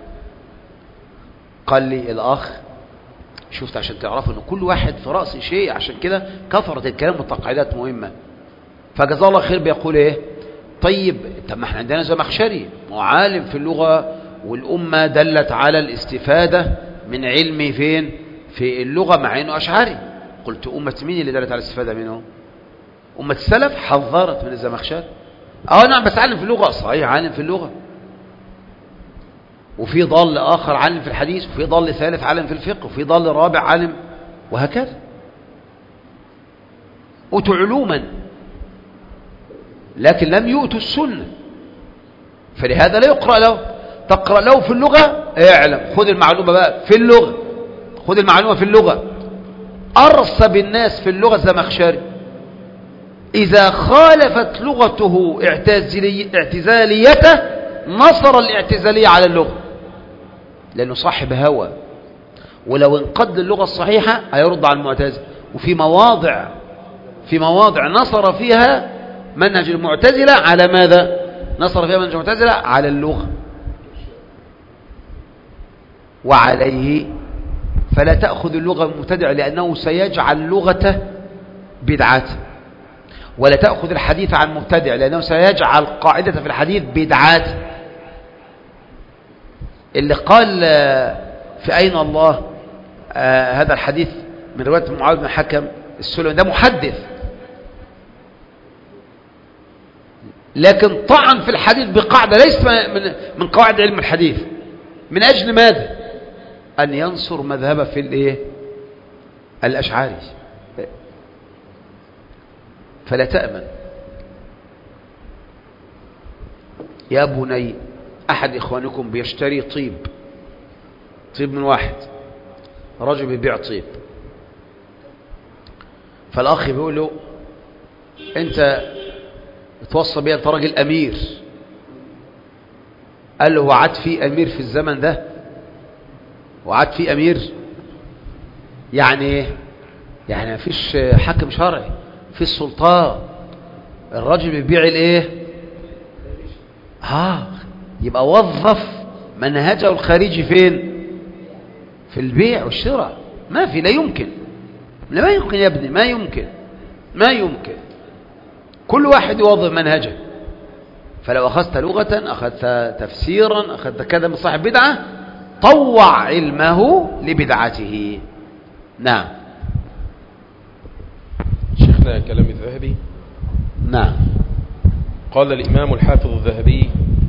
قال لي الأخ شفت عشان تعرفوا أن كل واحد في رأس شيء، عشان كده كثرة الكلام والتقعيدات مهمة. فجزاه الله خير بيقول إيه؟ طيب ما احنا عندنا زمخشري معالم في اللغة، والأمة دلت على الاستفادة من علمي فين؟ في اللغة، مع أنه أشعري. قلت أمة مين اللي دلت على الاستفادة منه؟ أمة السلف حذرت من الزمخشري. نعم بس عالم في اللغة، صحيح عالم في اللغة، وفي ضال آخر عالم في الحديث، وفي ضال ثالث عالم في الفقه، وفي ضال رابع عالم، وهكذا. أوتوا علوما لكن لم يؤتوا السنة، فلهذا لا يقرأ له. تقرأ له في اللغة اعلم، خذ المعلومة بقى في اللغة، خذ المعلومة في اللغة. أرسب الناس في اللغة الزمخشري. إذا خالفت لغته اعتزاليته نصر الاعتزالية على اللغة، لأنه صاحب هوى، ولو انقد اللغة الصحيحة هيرد على المعتزل، وفي مواضع نصر فيها منهج المعتزلة على ماذا؟ نصر فيها منهج المعتزلة على اللغة وعليه، فلا تأخذ اللغة المبتدع لأنه سيجعل لغته بدعات، ولا تأخذ الحديث عن مبتدع لأنه سيجعل قاعدة في الحديث بدعات. اللي قال في أين الله هذا الحديث من رواية معاذ بن حكم السلمي ده محدث، لكن طعن في الحديث بقاعدة ليست من قواعد علم الحديث. من أجل ماذا؟ أن ينصر مذهبه في الإيه؟ الأشعاري. فلا تأمن يا بني، أحد إخوانكم بيشتري طيب من واحد، رجل بيبيع طيب، فالأخ بيقول له أنت توصى بي أنت راجل أمير. قال له وعد في أمير في الزمن ده؟ وعد في أمير يعني إيه؟ يعني ما فيش حاكم شرعي، في السلطان، الراجل بيبيع الايه؟ يبقى وظف منهجه الخارجي فين؟ في البيع والشراء. ما في، لا يمكن يا ابني، ما يمكن. كل واحد يوظف منهجه. فلو أخذت لغة، أخذت تفسيرا، أخذت كذا من صاحب بدعة، طوع علمه لبدعته. نعم. شيخنا كلام الذهبي. نعم. قال الإمام الحافظ الذهبي.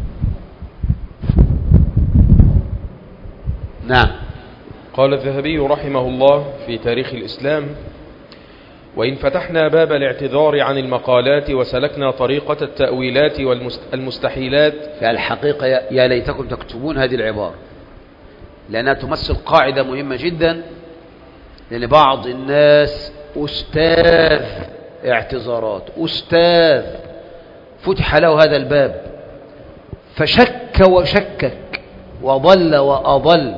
نعم. قال الذهبي رحمه الله في تاريخ الإسلام: وإن فتحنا باب الاعتذار عن المقالات وسلكنا طريقة التأويلات والمستحيلات. في الحقيقة يا ليتكم تكتبون هذه العبارة، لأنها تمثل قاعدة مهمة جدا، لأن بعض الناس أستاذ اعتذارات، أستاذ فتح له هذا الباب فشك وشكك وضل وأضل.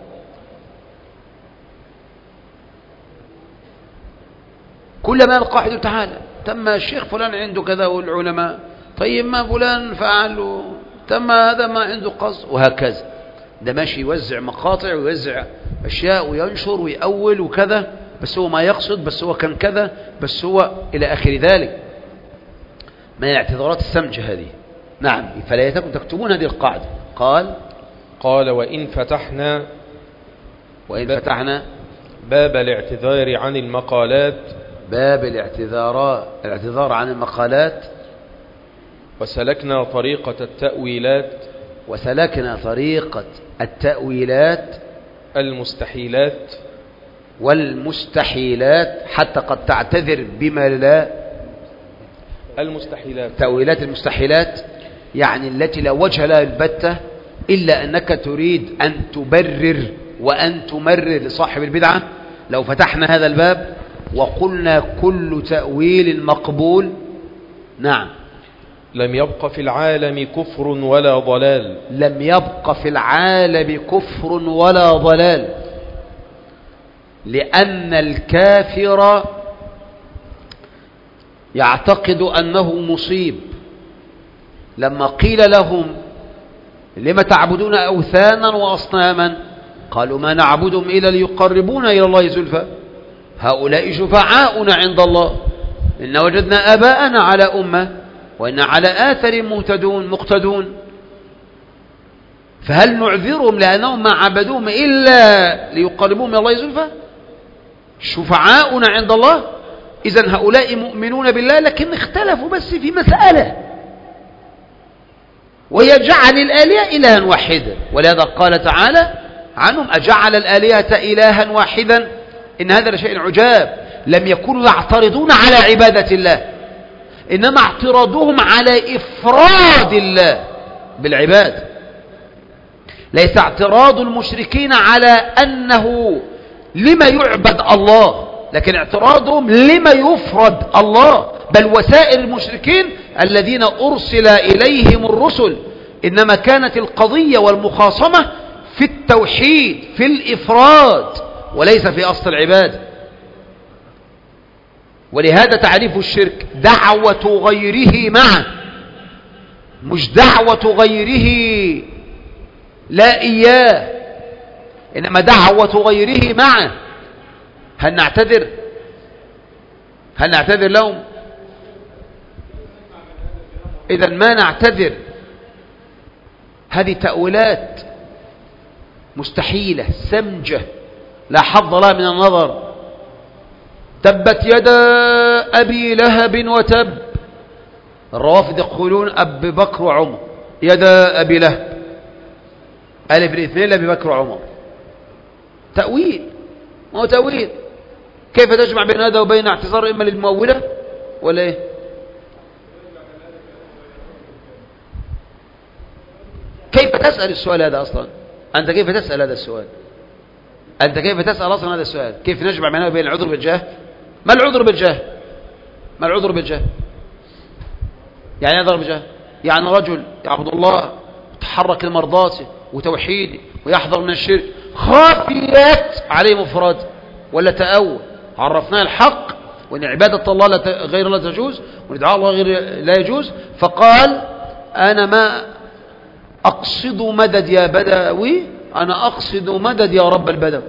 كلما القاعدة تعالى تم الشيخ فلان عنده كذا والعلماء، طيب ما فلان فعل، تم هذا ما عنده قصد، وهكذا. ده ماشي يوزع مقاطع ويوزع أشياء وينشر ويأول وكذا، بس هو ما يقصد، بس هو كان كذا، بس هو إلى آخر ذلك من الاعتذارات السمجة هذه. نعم. فلا يتكم تكتبون هذه القاعدة. قال وإن فتحنا باب الاعتذار عن المقالات، باب الاعتذار عن المقالات، وسلكنا طريقة التأويلات المستحيلات والمستحيلات، حتى قد تعتذر بما لا. تأويلات المستحيلات يعني التي لا وجه لها البتة، إلا أنك تريد أن تبرر وأن تمرر لصاحب البدعة. لو فتحنا هذا الباب وقلنا كل تأويل مقبول، نعم، لم يبق في العالم كفر ولا ضلال. لم يبق في العالم كفر ولا ضلال، لأن الكافر يعتقد أنه مصيب. لما قيل لهم لم تعبدون أوثانا وأصناما، قالوا ما نعبدهم إلا ليقربونا إلى الله زلفى، هؤلاء شفعاؤنا عند الله، إن وجدنا آباءنا على أمة وإن على آثر مقتدون. فهل نعذرهم لأنهم ما عبدوهم إلا ليقربوهم إلى الله زلفى؟ شفعاؤنا عند الله. إذن هؤلاء مؤمنون بالله، لكن اختلفوا بس في مسألة، وهي جعل الآلهة إلها واحدا. ولهذا قال تعالى عنهم: أجعل الآلهة إلها واحدا إن هذا لشيء عجاب. لم يكونوا يعترضون على عبادة الله، إنما اعتراضهم على إفراد الله بالعبادة. ليس اعتراض المشركين على أنه لما يعبد الله، لكن اعتراضهم لما يفرد الله. بل وسائر المشركين الذين أرسل إليهم الرسل إنما كانت القضية والمخاصمة في التوحيد، في الإفراد، وليس في أصل العبادة. ولهذا تعريف الشرك دعوة غيره معه، مش دعوة غيره لا إياه، إنما دعوة غيره معه. هل نعتذر لهم؟ إذا ما نعتذر. هذه تأويلات مستحيلة سمجة لا حظ لها من النظر. تبت يدا أبي لهب وتب. الروافض يقولون أبي بكر وعمر، يدا أبي لهب، ألف الاثنين لأبي بكر وعمر. تأويل، ما هو تأويل. كيف تجمع بين هذا وبين اعتذار إما للمؤولة ولا إيه؟ كيف تسأل السؤال هذا أصلا؟ أنت كيف تسأل هذا السؤال؟ أنت كيف تسأل أصلا هذا السؤال؟ كيف نجمع بين هذا وبين العذر بالجهل؟ ما العذر بالجهل؟ ما العذر بالجهل؟ يعني يضرب بالجهل، يعني رجل يعبد الله وتحرك لمرضاته وتوحيده ويحذر من الشرك، خافيات عليه مفرد ولا تأول. عرفناه الحق وأن عبادة الله غير لا تجوز وندعاء الله غير لا يجوز، فقال أنا ما أقصد مدد يا بدوي، أنا أقصد مدد يا رب البدوي.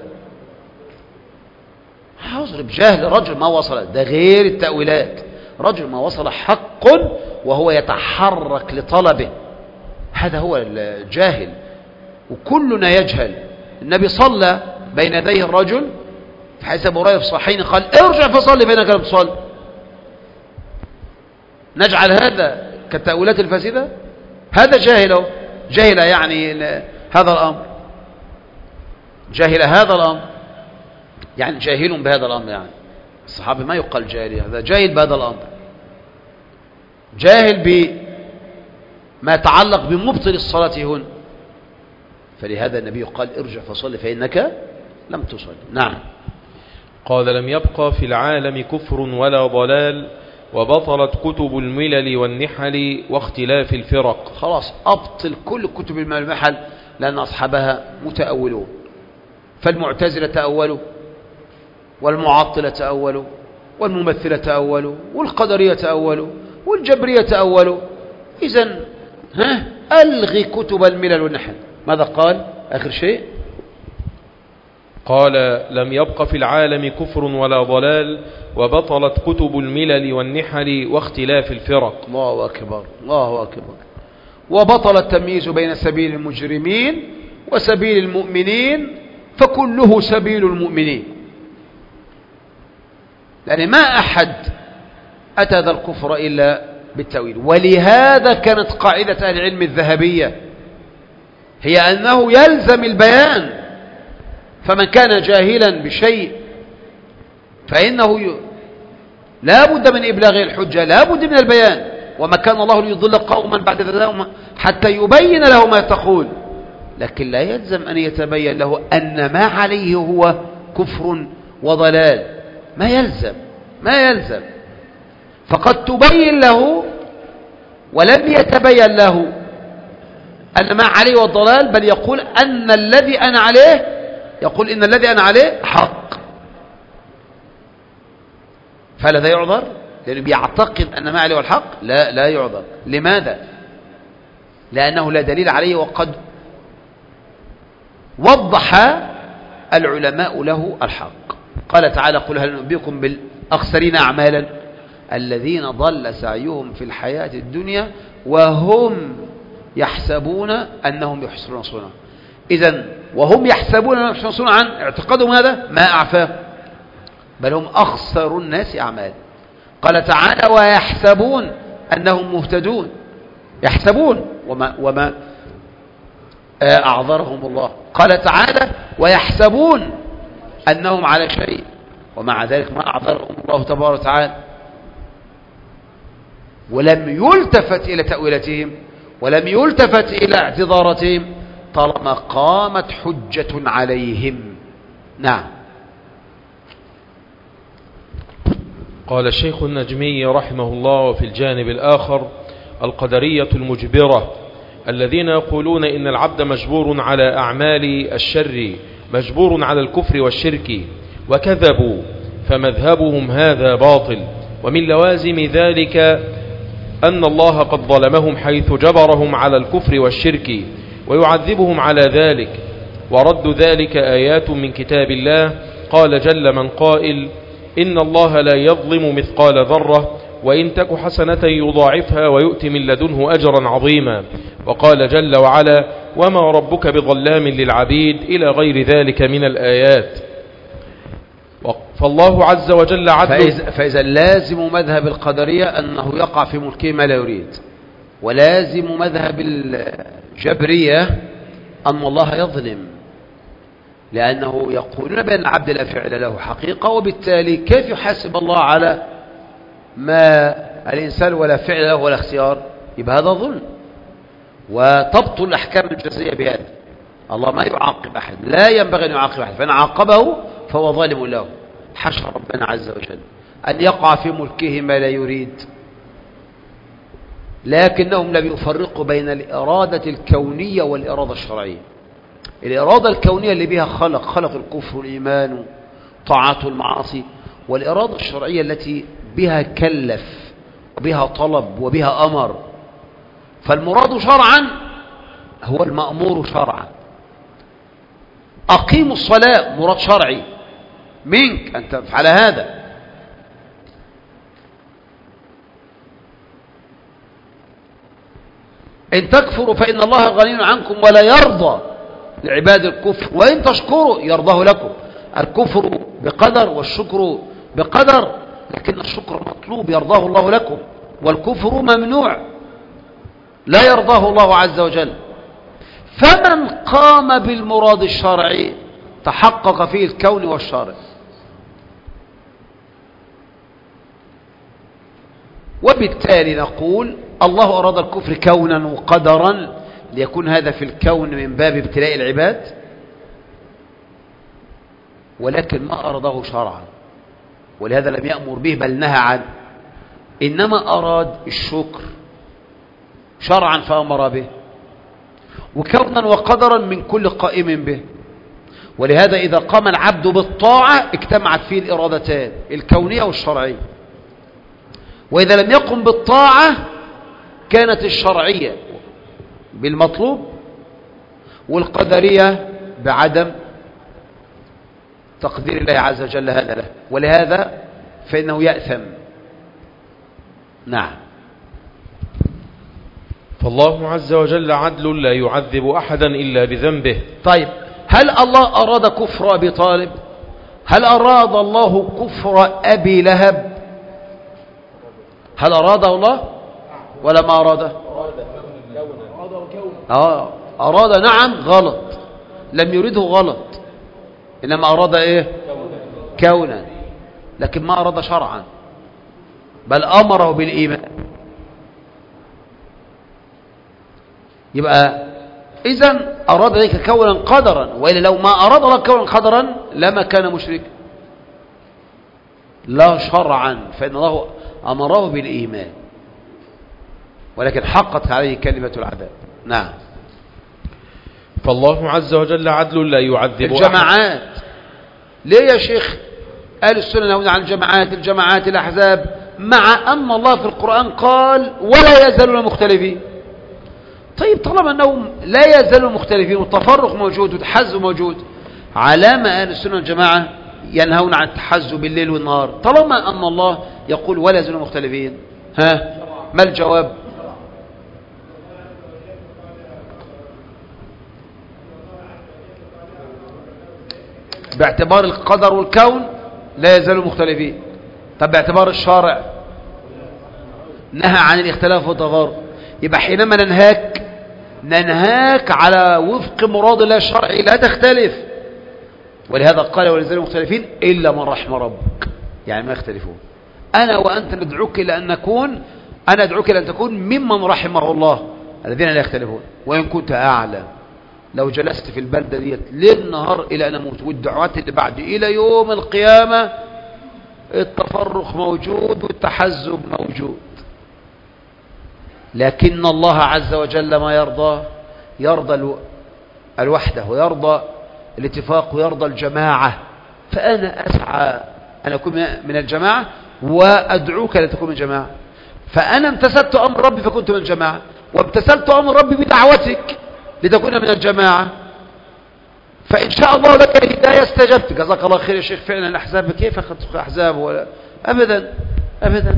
عذر بجهل رجل ما وصل، ده غير التأويلات. رجل ما وصل حق وهو يتحرك لطلبه، هذا هو الجاهل. وكلنا يجهل. النبي صلى بين يديه الرجل في حديث أبي هريرة في الصحيحين قال ارجع فصلي فإنك لم تصلي. نجعل هذا كالتأويلات الفاسدة؟ هذا جاهل، جاهل يعني هذا الأمر، جاهل هذا الأمر، يعني جاهل بهذا الأمر. يعني الصحابي ما يقال جاهل، هذا جاهل بهذا الأمر، جاهل بما يتعلق بمبطل الصلاة هنا. فلهذا النبي قال ارجع فصلي فإنك لم تصلي. نعم. قال لم يبقى في العالم كفر ولا ضلال، وبطلت كتب الملل والنحل واختلاف الفرق. خلاص أبطل كل كتب الملل والنحل، لأن أصحابها متأولون. فالمعتزلة تأولوا، والمعطلة تأولوا، والممثلة تأولوا، والقدرية تأولوا، والجبرية تأولوا. إذن ألغي كتب الملل والنحل. ماذا قال آخر شيء؟ قال لم يبق في العالم كفر ولا ضلال، وبطلت كتب الملل والنحل واختلاف الفرق. الله أكبر، الله أكبر. وبطل التمييز بين سبيل المجرمين وسبيل المؤمنين، فكله سبيل المؤمنين. لأن ما أحد أتى ذا الكفر إلا بالتأويل. ولهذا كانت قاعدة أهل العلم الذهبية هي أنه يلزم البيان. فمن كان جاهلا بشيء فإنه لا بد من إبلاغ الحجة، لا بد من البيان. وما كان الله ليضل قوما بعد ذلك حتى يبين له ما تقول. لكن لا يلزم أن يتبين له أن ما عليه هو كفر وضلال، ما يلزم، ما يلزم. فقد تبين له ولم يتبين له أن ما عليه والضلال، بل يقول أن الذي أنا عليه، يقول إن الذي أنا عليه حق. فهل هذا يعذر؟ لأنه بيعتقد أن ما عليه الحق؟ لا، لا يعذر. لماذا؟ لأنه لا دليل عليه، وقد وضح العلماء له الحق. قال تعالى قل هل ننبئكم بالأخسرين أعمالا الذين ضل سعيهم في الحياة الدنيا وهم يحسبون أنهم يحسنون صنعا. إذن وهم يحسبون أنهم يحسنون صنعا اعتقادهم هذا ما أعفاه، بل هم أخسر الناس أعمال. قال تعالى ويحسبون أنهم مهتدون، يحسبون وما أعذرهم الله. قال تعالى ويحسبون أنهم على شيء، ومع ذلك ما أعذرهم الله تبارك وتعالى. ولم يلتفت إلى تأويلتهم ولم يلتفت إلى اعتذاراتهم طالما قامت حجة عليهم. نعم. قال الشيخ النجمي رحمه الله: وفي الجانب الآخر القدرية المجبرة الذين يقولون إن العبد مجبور على أعمال الشر، مجبور على الكفر والشرك، وكذبوا، فمذهبهم هذا باطل. ومن لوازم ذلك أن الله قد ظلمهم حيث جبرهم على الكفر والشرك ويعذبهم على ذلك، ورد ذلك آيات من كتاب الله. قال جل من قائل: إن الله لا يظلم مثقال ذرة وإن تك حسنة يضاعفها ويؤتي من لدنه أجرا عظيما. وقال جل وعلا: وما ربك بظلام للعبيد، إلى غير ذلك من الآيات. فالله عز وجل عدل. فإذا لازم مذهب القدرية أنه يقع في ملكه ما لا يريد، ولازم مذهب الجبرية أن الله يظلم، لأنه يقولون بأن العبد لا فعل له حقيقة، وبالتالي كيف يحاسب الله على ما الإنسان ولا فعل له ولا اختيار؟ يبقى هذا ظلم، وتبطل الأحكام الجزائية بهذا. الله ما يعاقب أحد، لا ينبغي أن يعاقب أحد، فإن عاقبه فهو ظالم له. حاشا ربنا عز وجل أن يقع في ملكه ما لا يريد، لكنهم لم يفرقوا بين الإرادة الكونية والإرادة الشرعية. الإرادة الكونية اللي بها خلق الكفر والإيمان وطاعات المعاصي، والإرادة الشرعية التي بها كلف وبها طلب وبها أمر. فالمراد شرعا هو المأمور شرعا. أقيموا الصلاة مراد شرعي منك أن تفعل هذا. إن تكفروا فإن الله غني عنكم ولا يرضى لعباد الكفر، وإن تشكروا يرضاه لكم. الكفر بقدر والشكر بقدر، لكن الشكر مطلوب يرضاه الله لكم، والكفر ممنوع لا يرضاه الله عز وجل. فمن قام بالمراد الشرعي تحقق فيه الكون والشرع. وبالتالي نقول الله أراد الكفر كونا وقدرا ليكون هذا في الكون من باب ابتلاء العباد، ولكن ما أراده شرعا، ولهذا لم يأمر به بل نهى عنه. إنما أراد الشكر شرعا فأمر به، وكونا وقدرا من كل قائم به. ولهذا إذا قام العبد بالطاعة اجتمعت فيه الإرادتان الكونية والشرعية، وإذا لم يقم بالطاعة كانت الشرعية بالمطلوب والقدرية بعدم تقدير الله عز وجل هذا له، ولهذا فإنه يأثم. نعم. فالله عز وجل عدل لا يعذب أحدا إلا بذنبه. طيب، هل الله أراد كفر أبي طالب؟ هل أراد الله كفر أبي لهب؟ هل أراده الله ولا ما أراده؟ أراد. نعم، غلط، لم يريده غلط، إنما أراد إيه؟ كونا، لكن ما أراد شرعا، بل أمره بالإيمان. يبقى إذن أراد ذلك كونا قدرا، وإلا لو ما أراد الله كونا قدرا لما كان مشركا، لا شرعا، فإن الله أمره بالإيمان، ولكن حقت عليه كلمة العذاب. نعم. فالله عز وجل عدل لا يعذب الجماعات. ليه يا شيخ أهل السنة نهون عن الجماعات الأحزاب، مع أن الله في القرآن قال ولا يزالون مختلفين؟ طيب، طالما أنهم لا يزالون مختلفين والتفرق موجود والتحزب موجود، علامة أهل السنة والجماعة ينهون عن التحزب بالليل والنهار طالما أن الله يقول ولا يزالون مختلفين؟ ها، ما الجواب؟ باعتبار القدر والكون لا يزالوا مختلفين. طب باعتبار الشارع نهى عن الاختلاف والتضارب، يبقى حينما ننهاك على وفق مراد الله الشرعي لا تختلف. ولهذا قال ولا يزالوا مختلفين إلا من رحم ربك، يعني ما يختلفون. أنا وأنت ندعوك إلى أن تكون ممن رحمه الله الذين لا يختلفون. وإن كنت أعلم لو جلست في البلدة ديت ليل نهار إلى أن أموت، والدعوات اللي بعد إلى يوم القيامة التفرق موجود والتحزب موجود، لكن الله عز وجل ما يرضى الوحدة، ويرضى الاتفاق، ويرضى الجماعة. فأنا أسعى أن أكون من الجماعة وأدعوك لتكون من الجماعة. فأنا امتثلت أمر ربي فكنت من الجماعة، وامتثلت أمر ربي بدعوتك لتكون من الجماعة، فإن شاء الله لك الهداية استجبت. جزاك الله خير يا شيخ. فعلا الأحزاب كيف أخذت أحزاب؟ ولا أبدا أبدا.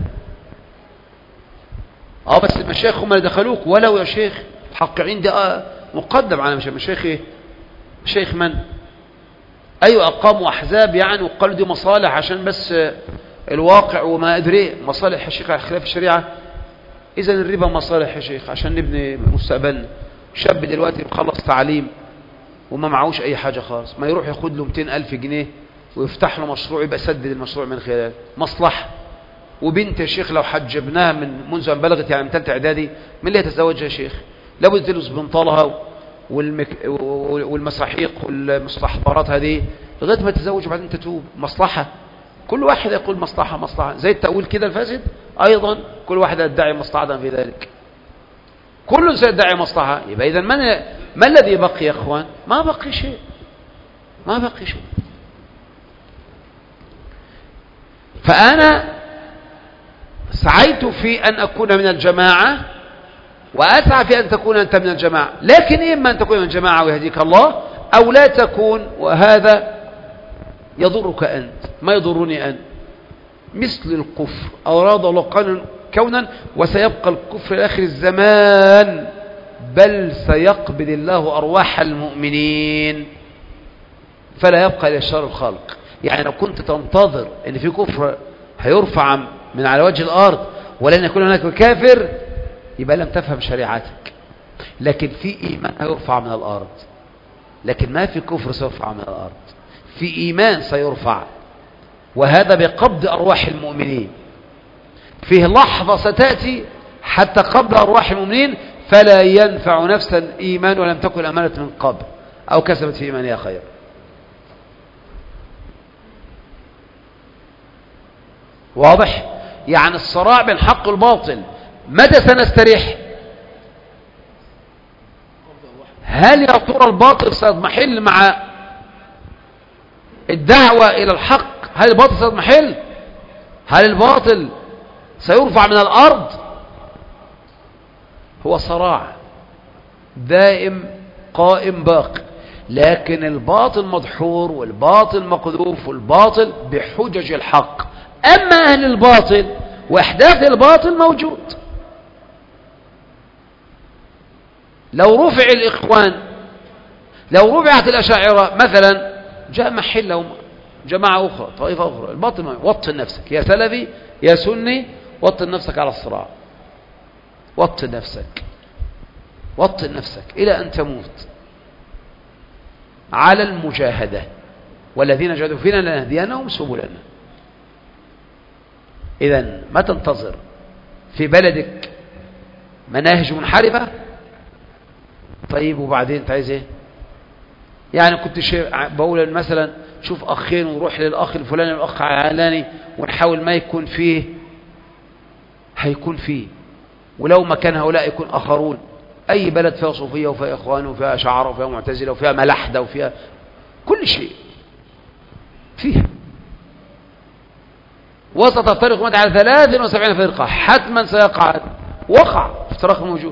بس المشايخ هم اللي دخلوك، ولو يا شيخ حق عندي مقدم على مشايخ إيه؟ مشايخ من؟ أيوة أقاموا أحزاب يعني، وقالوا دي مصالح عشان بس الواقع وما أدري مصالح يا شيخ على خلاف الشريعة. إذا الربا مصالح يا شيخ عشان نبني مستقبلنا. شاب دلوقتي مخلص تعليم وما معهوش أي حاجة خالص، ما يروح ياخد له 200,000 جنيه ويفتح له مشروع يبقى سدد المشروع من خلال مصلحة. وبنت يا شيخ لو حجبناها من منذ أن بلغت يعني من ثالثه إعدادي، من اللي يتزوجها يا شيخ؟ لابد تلبس بنطالها والمساحيق والمستحضرات هذه لغاية ما تتزوج وبعدين تتوب. مصلحة. كل واحد يقول مصلحة مصلحة، زي التأويل كده الفاسد أيضا كل واحد يدعي مصلحة في ذلك، كل سيدعي مصلحة. يبقى إذن ما الذي بقي يا أخوان؟ ما بقي شيء، ما بقي شيء. فأنا سعيت في أن أكون من الجماعة وأسعى في أن تكون أنت من الجماعة، لكن إما أن تكون من الجماعة ويهديك الله أو لا تكون، وهذا يضرك أنت ما يضرني أنت. مثل الكفر أراد الله كونا وسيبقى الكفر لآخر الزمان، بل سيقبض الله أرواح المؤمنين فلا يبقى إلى شر الخلق. يعني لو كنت تنتظر أن في كفر هيرفع من على وجه الأرض ولن يكون هناك كافر، يبقى لم تفهم شريعتك. لكن في إيمان هيرفع من الأرض، لكن ما في كفر سيرفع من الأرض، في إيمان سيرفع، وهذا بقبض أرواح المؤمنين. فيه لحظة ستأتي حتى قبض أرواح المؤمنين فلا ينفع نفسا إيمان ولم تكن أمانة من قبل أو كسبت في إيمانها خير. واضح؟ يعني الصراع بين الحق والباطل متى سنستريح؟ هل يا ترى الباطل سيضمحل مع الدعوة إلى الحق؟ هل الباطل سيضمحل؟ هل الباطل سيرفع من الأرض؟ هو صراع دائم قائم باق، لكن الباطل مدحور والباطل مقذوف والباطل بحجج الحق. أما أهل الباطل وإحداث الباطل موجود. لو رفع الإخوان، لو رفعت الأشاعرة مثلا، جاء محلهم جماعة أخرى طائفة أخرى، الباطل وطن نفسك يا سلفي يا سني، وطن نفسك على الصراع، وطن نفسك، وطن نفسك إلى أن تموت على المجاهدة، والذين جاهدوا فينا لنهدينهم سبلنا. إذن ما تنتظر في بلدك مناهج منحرفة. طيب وبعدين انت عايز ايه؟ يعني كنت بقول مثلا شوف اخين ونروح للاخ الفلاني والاخ العلاني ونحاول ما يكون فيه هيكون فيه، ولو ما كان هؤلاء يكون اخرون. اي بلد فيها صوفيه وفيها اخوان وفيها اشاعره وفيها معتزله وفيها ملاحده وفيها كل شيء فيها، وستفترق مدى على 73 فرقة حتما سيقع، وقع افتراق موجود.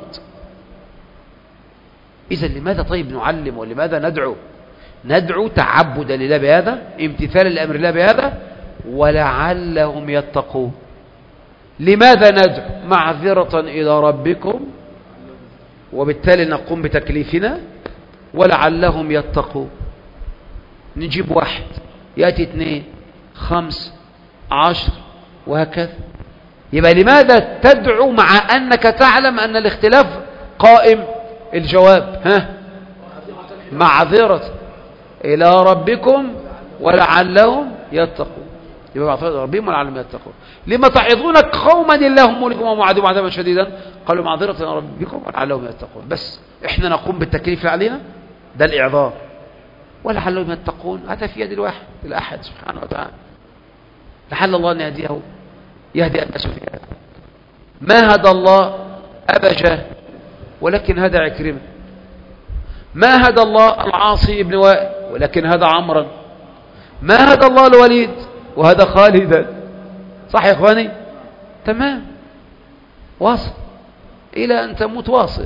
إذا لماذا طيب نعلم ولماذا ندعو؟ ندعو تعبدا لله بهذا، امتثالا لأمر الله بهذا، ولعلهم يتقون. لماذا ندعو؟ معذرة إلى ربكم، وبالتالي نقوم بتكليفنا، ولعلهم يتقون. نجيب 1 يأتي 2 5 10 وهكذا. يبقى لماذا تدعو مع أنك تعلم أن الاختلاف قائم؟ الجواب معذرة إلى ربكم ولعلهم يتقون. يبقى معذرة إلى ربهم ولعلهم يتقون. لما تعظون قوما الله مولكم ومعذبهم عذابا شديدا؟ قالوا معذرة إلى ربكم ولعلهم يتقون. بس إحنا نقوم بالتكليف علينا، ده الإعذار. ولعلهم يتقون هذا في يد الواحد الأحد سبحانه وتعالى. لعل الله أن يهديه، يهدي الناس في هذا. ما هدى الله أبا جهل ولكن هدى عكرمة. ما هدى الله العاصي ابن وائل ولكن هدى عمرا. ما هدى الله الوليد وهذا خالدا. صح يا إخواني؟ تمام، واصل إلى أن تموت، واصل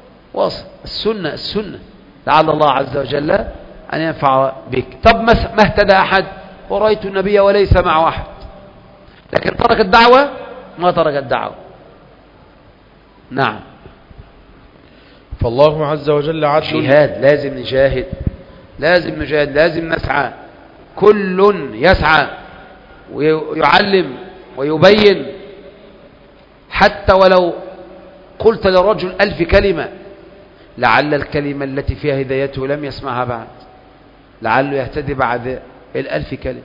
السنة لعل الله عز وجل أن ينفع بك. طب ما اهتدى أحد ورأيت النبي وليس معه أحد، لكن ترك الدعوة؟ ما ترك الدعوة. نعم. فالله عز وجل عدل. جهاد، لازم نجاهد، لازم نسعى، كل يسعى ويعلم ويبين، حتى ولو قلت للرجل 1000 كلمة لعل الكلمة التي فيها هدايته لم يسمعها بعد، لعله يهتدي بعد 1000 كلمة.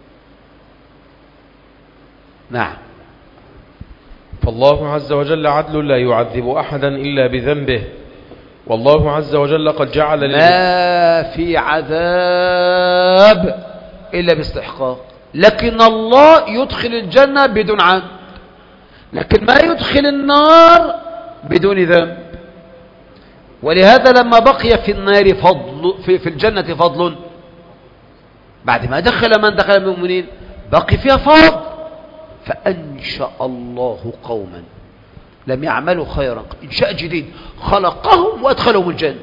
نعم. فالله عز وجل عدل لا يعذب أحدا إلا بذنبه، والله عز وجل قد جعل ما في عذاب إلا باستحقاق، لكن الله يدخل الجنة بدون عذاب، لكن ما يدخل النار بدون ذنب. ولهذا لما بقي في النار فضل، في الجنة فضل، بعد ما دخل من دخل المؤمنين بقي فيها فضل، فأنشأ الله قوما لم يعملوا خيرا، إنشاء جديد، خلقهم وأدخلهم الجنة.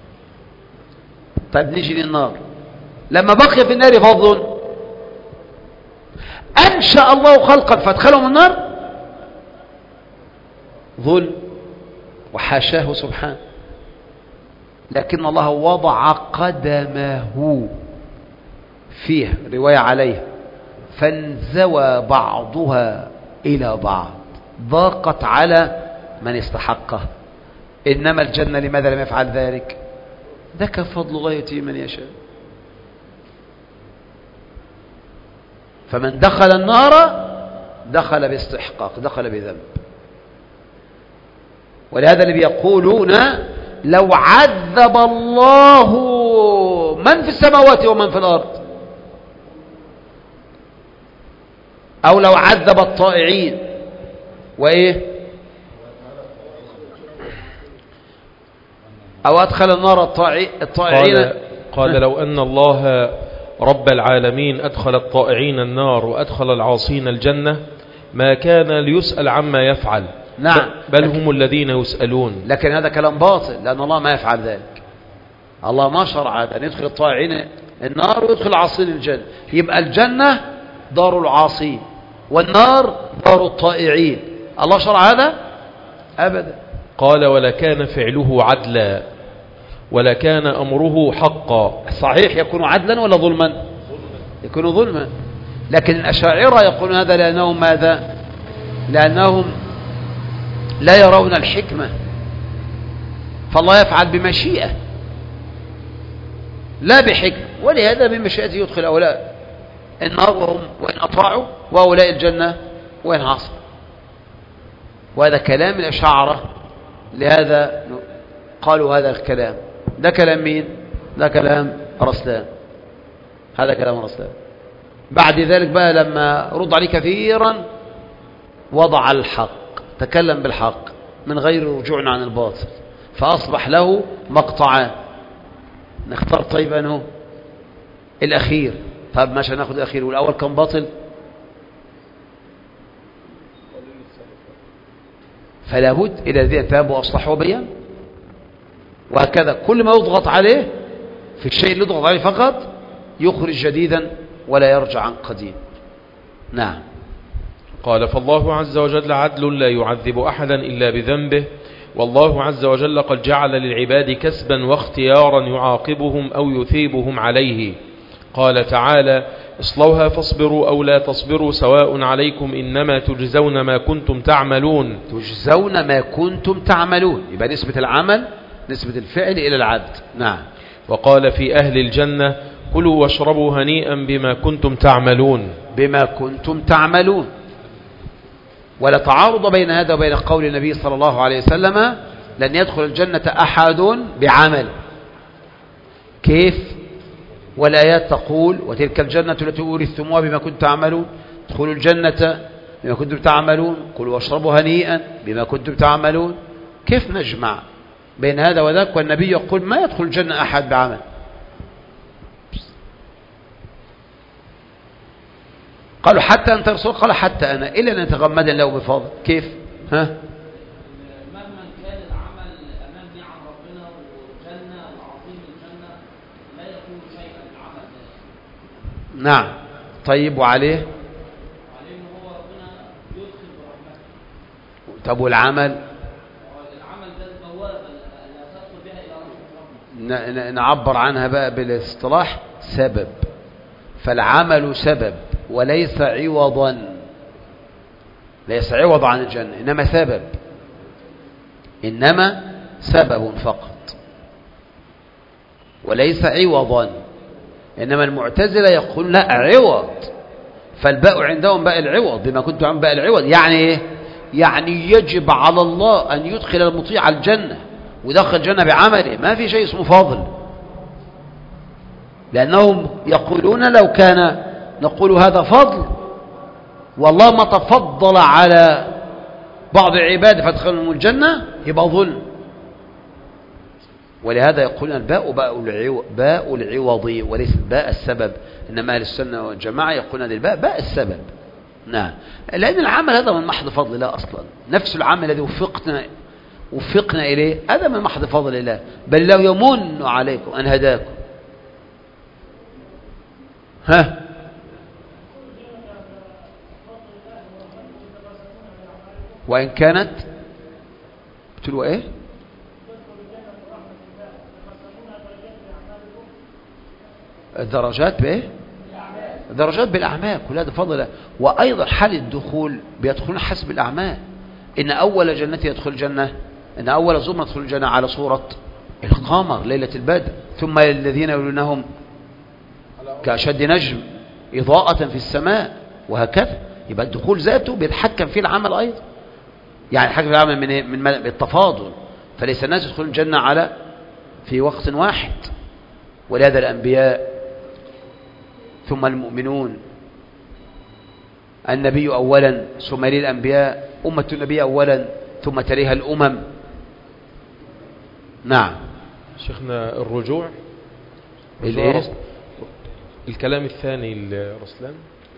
طيب نيجي للنار، لما بقي في النار فضل أنشأ الله خلقا فأدخلهم النار، ظلم وحاشاه سبحانه، لكن الله وضع قدمه فيها، رواية عليها، فانزوى بعضها إلى بعض، ضاقت على من استحقه. إنما الجنة لماذا لم يفعل ذلك؟ ذاك فضل الله يؤتيه من يشاء. فمن دخل النار دخل باستحقاق، دخل بذنب. ولهذا اللي بيقولون لو عذب الله من في السماوات ومن في الأرض، أو لو عذب الطائعين وإيه، أو أدخل النار الطائعين. قال لو أن الله رب العالمين أدخل الطائعين النار وأدخل العاصين الجنة ما كان ليسأل عما يفعل. نعم، بل هم الذين يسألون. لكن هذا كلام باطل، لأن الله ما يفعل ذلك. الله ما شرع أن يدخل الطائعين النار ويدخل العاصين الجنة. يبقى الجنة دار العاصين والنار دار الطائعين. الله شرع هذا؟ أبدا. قال ولكان فعله عدلا ولكان أمره حقا. صحيح، يكون عدلا ولا ظلما؟ يكون ظلما. لكن الأشاعرة يقولون هذا لأنهم ماذا؟ لأنهم لا يرون الحكمة، فالله يفعل بمشيئة لا بحكمة، ولهذا بمشيئته يدخل أولاء النار وإن أطاعوا، وأولاء الجنة وإن عصوا. وهذا كلام الأشاعرة، لهذا قالوا هذا الكلام. ده كلام مين؟ ده كلام رسلان. هذا كلام رسلان. بعد ذلك بقى لما رد عليه كثيرا وضع الحق، تكلم بالحق من غير رجوع عن الباطل، فأصبح له مقطعان. نختار طيب أنه الأخير. طيب ماشي، ناخذ الأخير، والأول كان باطل، فلا بد إلى ذي تاب وأصلح وبيان. وهكذا كل ما يضغط عليه في الشيء اللي يضغط عليه فقط يخرج جديدا ولا يرجع عن قديم. نعم. قال فالله عز وجل عدل لا يعذب أحدا إلا بذنبه، والله عز وجل قد جعل للعباد كسبا واختيارا يعاقبهم أو يثيبهم عليه. قال تعالى اصلوها فاصبروا أو لا تصبروا سواء عليكم إنما تجزون ما كنتم تعملون. تجزون ما كنتم تعملون، يبقى نسبة العمل، نسبة الفعل إلى العبد. نعم. وقال في أهل الجنة كلوا واشربوا هنيئا بما كنتم تعملون. بما كنتم تعملون. ولا تعارض بين هذا وبين قول النبي صلى الله عليه وسلم لن يدخل الجنة أحد بعمل. كيف؟ والآيات تقول وتلك الجنة التي أورثتموها بما كنتم تعملون. ادخلوا الجنة بما كنتم تعملون، كلوا واشربوا هنيئا بما كنتم تعملون. كيف نجمع بين هذا وذاك والنبي يقول ما يدخل الجنة أحد بعمل؟ قالوا حتى أنت رسول، قال حتى أنا، إلا أن يتغمد له بفضل. كيف؟ ها؟ مهما كان العمل أمام نعم ربنا وجنة وعظيم الجنة لا يكون شيئا العمل ده. نعم. طيب وعليه؟ وعليه إن هو ربنا يدخل برحمته. طب والعمل؟ العمل ده البوابة اللي تدخل بها إلى رحمة ربنا. نعبر عنها بقى بالاصطلاح سبب. فالعمل سبب وليس عوضا، ليس عوض عن الجنة، إنما سبب، إنما سبب فقط وليس عوضا. إنما المعتزلة يقول لا عوض، فالباء عندهم باء العوض، بما كنتم عن باء العوض. يعني إيه؟ يعني يجب على الله أن يدخل المطيع الجنة ودخل الجنة بعمله، ما في شيء اسمه فاضل. لأنهم يقولون لو كان نقول هذا فضل والله ما تفضل على بعض عباده فادخلهم الجنة يبقى ظلم. ولهذا يقولون الباء باء العوض وليس باء السبب. إنما أهل السنة والجماعة يقولون الباء باء السبب. نعم. لأن العمل هذا من محض فضل الله أصلا، نفس العمل الذي وفقنا إليه هذا من محض فضل الله، بل لو يمن عليكم أن هداكم. ها؟ وإن كانت بتقولوا إيه؟ الدرجات بإيه؟ الدرجات بالأعمال، كل هذا فضل الله. وأيضا حال الدخول بيدخلون حسب الأعمال. إن أول جنة يدخل الجنة، إن أول زمرة يدخل الجنة على صورة القمر ليلة البدر، ثم الذين يلونهم كأشد نجم إضاءة في السماء، وهكذا. يبقى الدخول ذاته بيتحكم فيه العمل أيضا، يعني الحكم في العمل من التفاضل. فليس الناس يدخلون الجنة على في وقت واحد. ولهذا الأنبياء ثم المؤمنون، النبي أولا ثم يلي الأنبياء، أمة النبي أولا ثم تليها الأمم. نعم. شيخنا الرجوع الكلام الثاني لرسلان.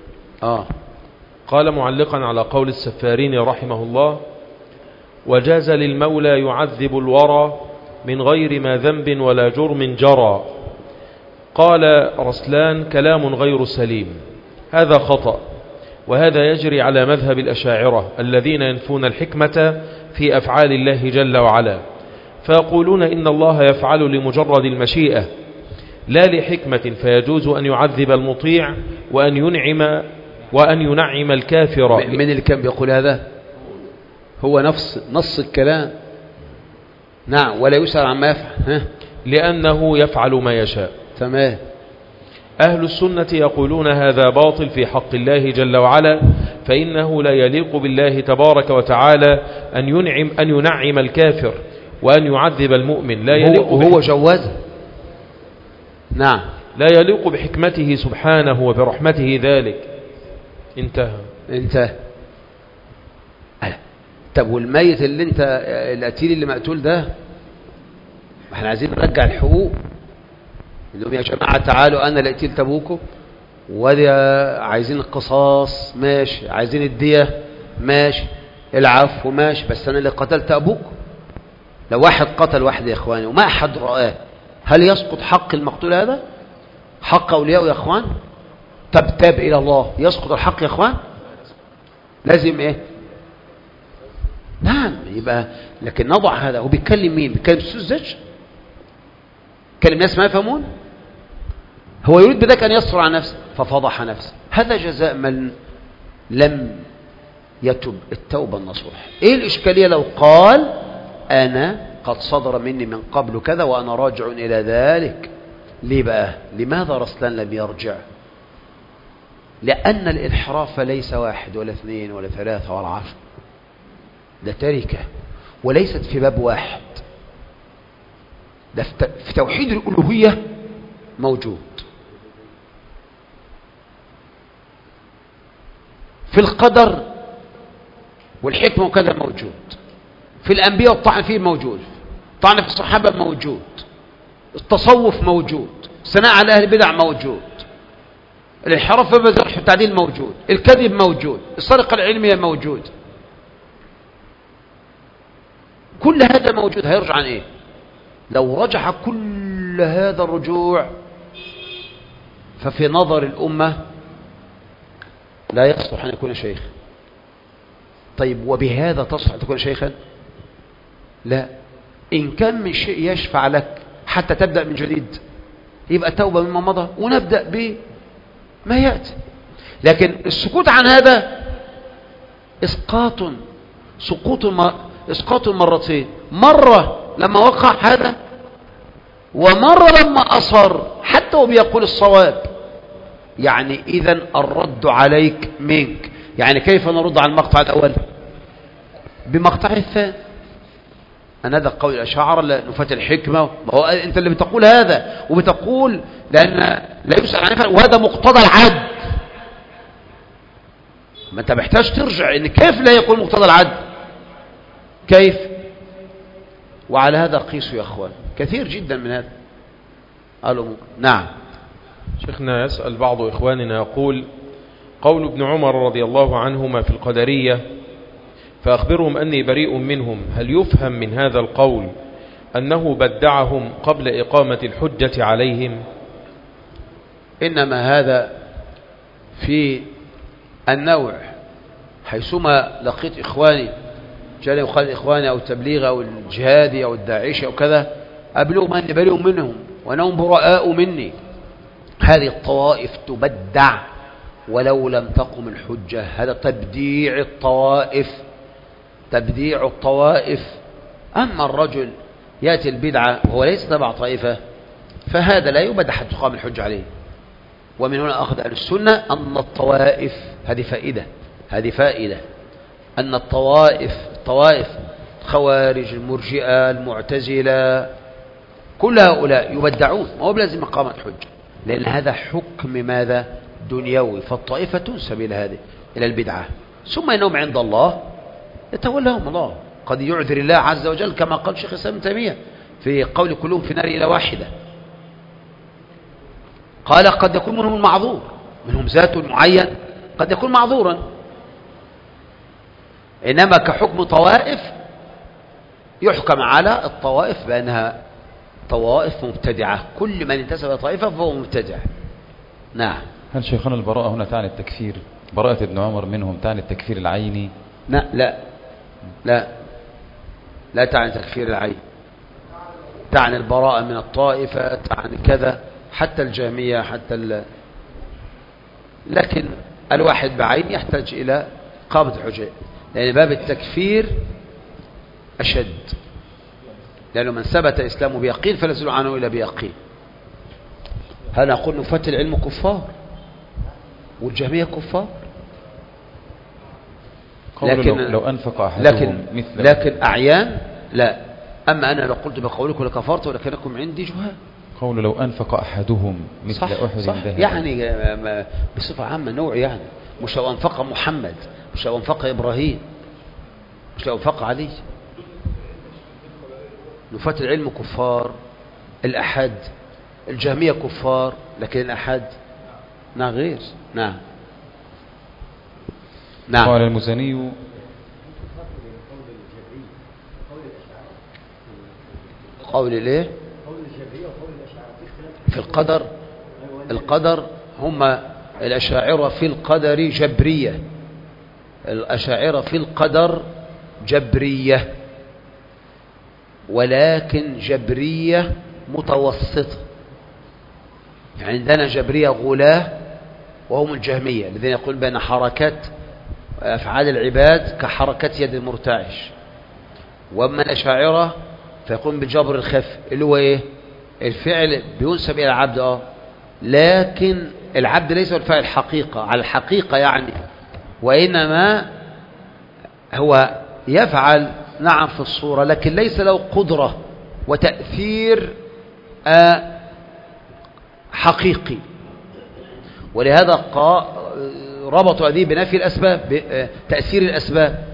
قال معلقا على قول السفارين رحمه الله: وجاز للمولى يعذب الورى من غير ما ذنب ولا جرم جرى. قال رسلان: كلام غير سليم، هذا خطأ، وهذا يجري على مذهب الأشاعرة الذين ينفون الحكمة في أفعال الله جل وعلا، فيقولون إن الله يفعل لمجرد المشيئة لا لحكمة، فيجوز أن يعذب المطيع وأن ينعم الكافر. من اللي كان بيقول هذا؟ هو نص الكلام. نعم. ولا يسأل عما يفعل، لأنه يفعل ما يشاء. تمام. أهل السنة يقولون هذا باطل في حق الله جل وعلا، فإنه لا يليق بالله تبارك وتعالى أن ينعم الكافر وأن يعذب المؤمن. لا يليق هو جواز. نعم. لا يليق بحكمته سبحانه وبرحمته ذلك. انتهى. طب والميت اللي انت القتيل اللي مقتول ده، احنا عايزين نرجع الحقوق. لهم يا جماعة تعالوا أنا لقتلت أبوكم، ودي عايزين القصاص ماشي، عايزين الدية ماشي، العفو ماشي، بس أنا اللي قتلت أبوكم. لو واحد قتل واحد يا إخواني وما أحد رآه، هل يسقط حق المقتول هذا؟ حق أولياء يا إخوان؟ تاب إلى الله، يسقط الحق يا إخوان؟ لازم إيه؟ نعم. يبقى لكن نضع هذا. هو بيتكلم مين؟ بيتكلم السذج؟ بيتكلم ناس ما يفهمون؟ هو يريد بذلك أن يصر عن نفسه ففضح نفسه. هذا جزاء من لم يتب التوبة النصوح. إيه الإشكالية لو قال أنا قد صدر مني من قبل كذا وأنا راجع إلى ذلك؟ ليه بقى؟ لماذا رسلان لم يرجع؟ لأن الانحراف ليس واحد ولا اثنين ولا ثلاثة ولا 10، ده تركة، وليست في باب واحد. ده في توحيد الألوهية موجود، في القدر والحكمة وكذا موجود، في الأنبياء والطعن فيه موجود، الطعن في الصحابة موجود، التصوف موجود، الثناء على أهل البدع موجود، الانحراف في الجرح والتعديل موجود، الكذب موجود، السرقة العلمية موجود، كل هذا موجود. هيرجع عن ايه؟ لو رجع كل هذا الرجوع ففي نظر الأمة لا يصلح أن يكون شيخ. طيب وبهذا تصلح أن تكون شيخا؟ لا. إن كان من شيء يشفع لك حتى تبدأ من جديد يبقى توبة مما مضى ونبدأ بما يأتي. لكن السكوت عن هذا إسقاط مرتين، مرة لما وقع هذا ومرة لما أصر حتى وبيقول الصواب. يعني إذن الرد عليك منك. يعني كيف نرد على المقطع الأول؟ بمقطع الثاني. أنا هذا قول الأشاعرة نفاة الحكمة. هو أنت اللي بتقول هذا وبتقول لأن لا يسأل عن فعل، وهذا مقتضى العدل. ما أنت محتاج ترجع إن كيف لا يكون مقتضى العدل؟ كيف؟ وعلى هذا قيسوا يا أخوان، كثير جدا من هذا الأمور. نعم. شيخنا يسأل بعض إخواننا يقول: قول ابن عمر رضي الله عنهما في القدرية فأخبرهم أني بريء منهم، هل يفهم من هذا القول أنه بدعهم قبل إقامة الحجة عليهم؟ إنما هذا في النوع، حيثما لقيت إخواني جاني وقال إخواني أو التبليغ أو الجهادي أو الداعشي أو كذا، أبلغهم أني بريء منهم وأنهم براء مني. هذه الطوائف تبدع ولو لم تقم الحجة. هذا تبديع الطوائف، تبديع الطوائف. أما الرجل يأتي البدعة وهو ليس تبع طائفة فهذا لا يبدع حتى تقام الحجة عليه. ومن هنا أخذ أهل السنة أن الطوائف، هذه فائدة أن الطوائف خوارج، المرجئة، المعتزلة، كل هؤلاء يبدعون، ما هو بلازم مقام الحجة، لأن هذا حكم ماذا؟ دنيوي. فالطائفة تنسب إلى البدعة، ثم إنهم عند الله يتولهم الله. قد يعذر الله عز وجل كما قال شيخ الإسلام ابن تيمية في قول كلهم في نار إلى واحدة. قال قد يكون منهم المعذور، منهم ذات معين قد يكون معذورا، إنما كحكم طوائف يحكم على الطوائف بأنها طوائف مبتدعة. كل من انتسب إلى طائفة فهو مبتدع. نعم. هل شيخنا البراءة هنا تعني التكفير؟ براءة ابن عمر منهم تعني التكفير العيني؟ لا تعني تكفير العين، تعني البراءة من الطائفة، تعني كذا، حتى الجهمية، لكن الواحد بعين يحتاج إلى قامة الحجة، لأن باب التكفير أشد، لأنه من ثبت إسلامه بيقين فلا يزول عنه إلا بيقين. هل نقول نفاة العلم كفار والجهمية كفار؟ لو أنفق أحدهم لكن أعيان لا. أما أنا لو قلت بقولكم لكفرت ولكنكم عندي جهال. قول لو أنفق أحدهم مثل أحد ذهب، يعني بصفة عامة نوع، يعني مش لو أنفق محمد، مش لو أنفق إبراهيم، مش لو أنفق علي. نفاة العلم كفار، الأحد، الجهمية كفار، لكن الأحد غير. نعم. قال المزني: قول الايه؟ في القدر هم الأشاعرة في القدر جبرية. الأشاعرة في القدر جبرية، ولكن جبرية متوسطة. يعني عندنا جبرية غلاة وهم الجهمية الذين يقول بأن حركات أفعال العباد كحركات يد المرتعش. وأما الأشاعرة فيقوم بجبر الخف اللي هو إيه؟ الفعل بينسب إلى العبد لكن العبد ليس الفاعل حقيقة على الحقيقة يعني، وإنما هو يفعل نعم في الصورة لكن ليس له قدرة وتأثير حقيقي. ولهذا ربطوا هذه بنفي الأسباب، تأثير الأسباب.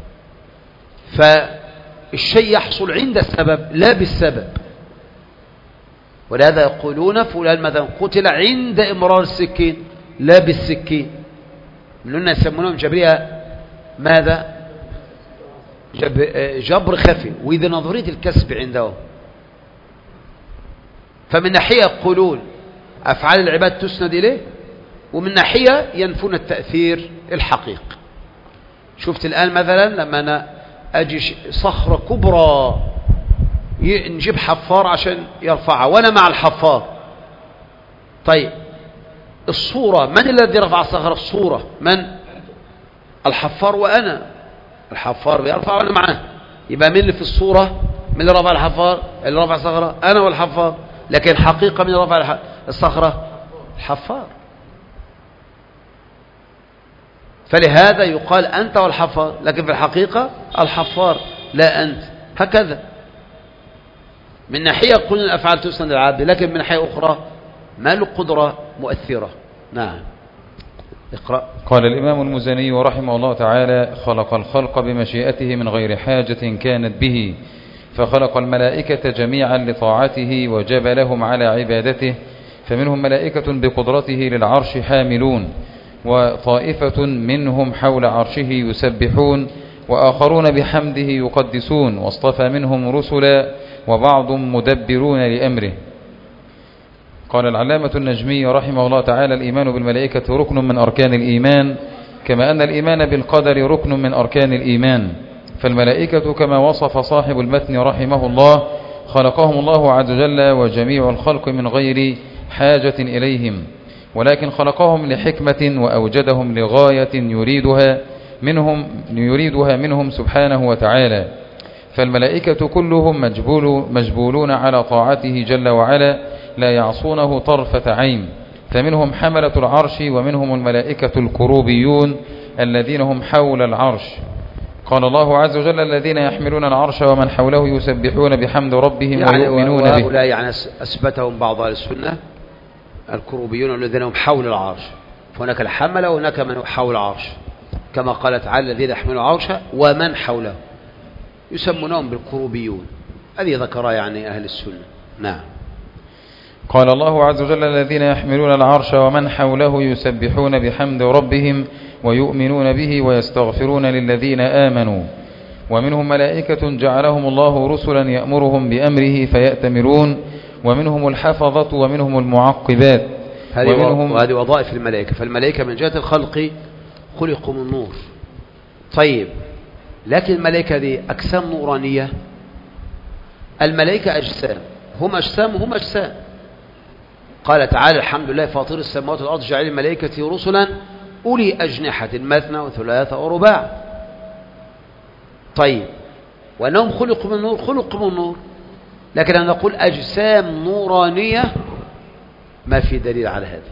فالشيء يحصل عند السبب لا بالسبب. ولهذا يقولون فلان مثلا قتل عند إمرار السكين، لا بالسكين. لأننا يسمونهم جبرية ماذا؟ جبر خفي، وإذا نظرية الكسب عندهم. فمن ناحية يقولون أفعال العباد تسند إليه، ومن ناحية ينفون التأثير الحقيقي. شفت الآن مثلا لما أنا أجي صخرة كبرى نجيب حفار عشان يرفعها وأنا مع الحفار، طيب الصورة من الذي رفع الصخرة؟ الصورة من؟ الحفار وأنا. الحفار بيرفع وأنا معاه، يبقى مين اللي في الصورة؟ من اللي رفع الحفار؟ اللي رفع الصخرة أنا والحفار. لكن الحقيقة من اللي رفع الصخرة؟ الحفار. فلهذا يقال أنت والحفار، لكن في الحقيقة الحفار لا أنت. هكذا من ناحية يقولون الأفعال تسند للعبد، لكن من ناحية أخرى ما له قدرة مؤثرة. نعم اقرأ. قال الإمام المزني رحمه الله تعالى: خلق الخلق بمشيئته من غير حاجة كانت به، فخلق الملائكة جميعا لطاعته وجبلهم على عبادته، فمنهم ملائكة بقدرته للعرش حاملون، وطائفة منهم حول عرشه يسبحون، وآخرون بحمده يقدسون، واصطفى منهم رسلا وبعض مدبرون لأمره. قال العلامة النجمي رحمه الله تعالى: الإيمان بالملائكة ركن من أركان الإيمان، كما أن الإيمان بالقدر ركن من أركان الإيمان. فالملائكة كما وصف صاحب المتن رحمه الله خلقهم الله عز وجل وجميع الخلق من غير حاجة إليهم، ولكن خلقهم لحكمة وأوجدهم لغاية يريدها منهم سبحانه وتعالى. فالملائكة كلهم مجبولون على طاعته جل وعلا، لا يعصونه طرفة عين. فمنهم حملة العرش، ومنهم الملائكة الكروبيون الذين هم حول العرش. قال الله عز وجل: الذين يحملون العرش ومن حوله يسبحون بحمد ربهم ويؤمنون به. هؤلاء يعني أثبتهم بعض أهل السنة الكروبيون الذين هم حول العرش، فهناك الحملة وهناك من حول العرش، كما قال تعالى: الذين يحملون العرش ومن حوله يسمونهم بالكروبيون. هذه ذكرها يعني أهل السنة. نعم. قال الله عز وجل: الذين يحملون العرش ومن حوله يسبحون بحمد ربهم ويؤمنون به ويستغفرون للذين آمنوا. ومنهم ملائكة جعلهم الله رسلا يأمرهم بأمره فيأتمرون، ومنهم الحفظة ومنهم المعقبات. وهذه وظائف الملائكة. فالملائكة من جهة الخلق خلقوا من نور. طيب، لكن الملائكة دي أجسام نورانية. الملائكة أجسام، هم أجسام وهم أجسام. قال تعالى: الحمد لله فاطر السماوات والأرض جعل الملائكة رسلا أولي أجنحة مثنى وثلاث ورباع. طيب، وأنهم خلقوا من نور، خلقوا من نور، لكن أن نقول أجسام نورانية ما في دليل على هذا.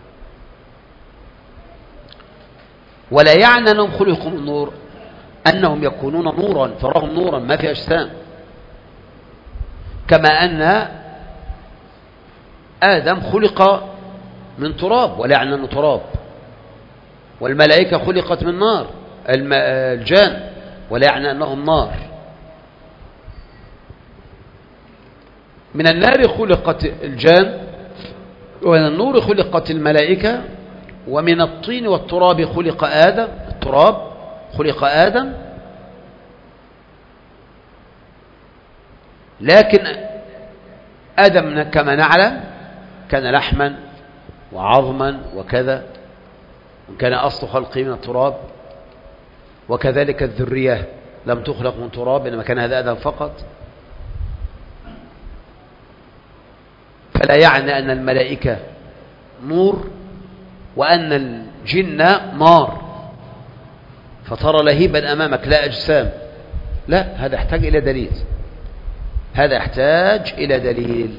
ولا يعني أنهم خلقوا من نور أنهم يكونون نورا، تراهم نورا ما في أجسام. كما أن آدم خلق من تراب ولا يعني أنه تراب، والملائكة خلقت من نار، الجان ولا يعني أنهم نار. من النار خلقت الجان، ومن النور خلقت الملائكة، ومن الطين والتراب خلق آدم. التراب خلق آدم، لكن آدم كما نعلم كان لحما وعظما وكذا، وكان أصل خلقه من التراب. وكذلك الذرية لم تخلق من تراب، إنما كان هذا آدم فقط. فلا يعني أن الملائكة نور وأن الجن نار، فترى لهيبا أمامك لا أجسام. لا، هذا يحتاج إلى دليل، هذا يحتاج إلى دليل.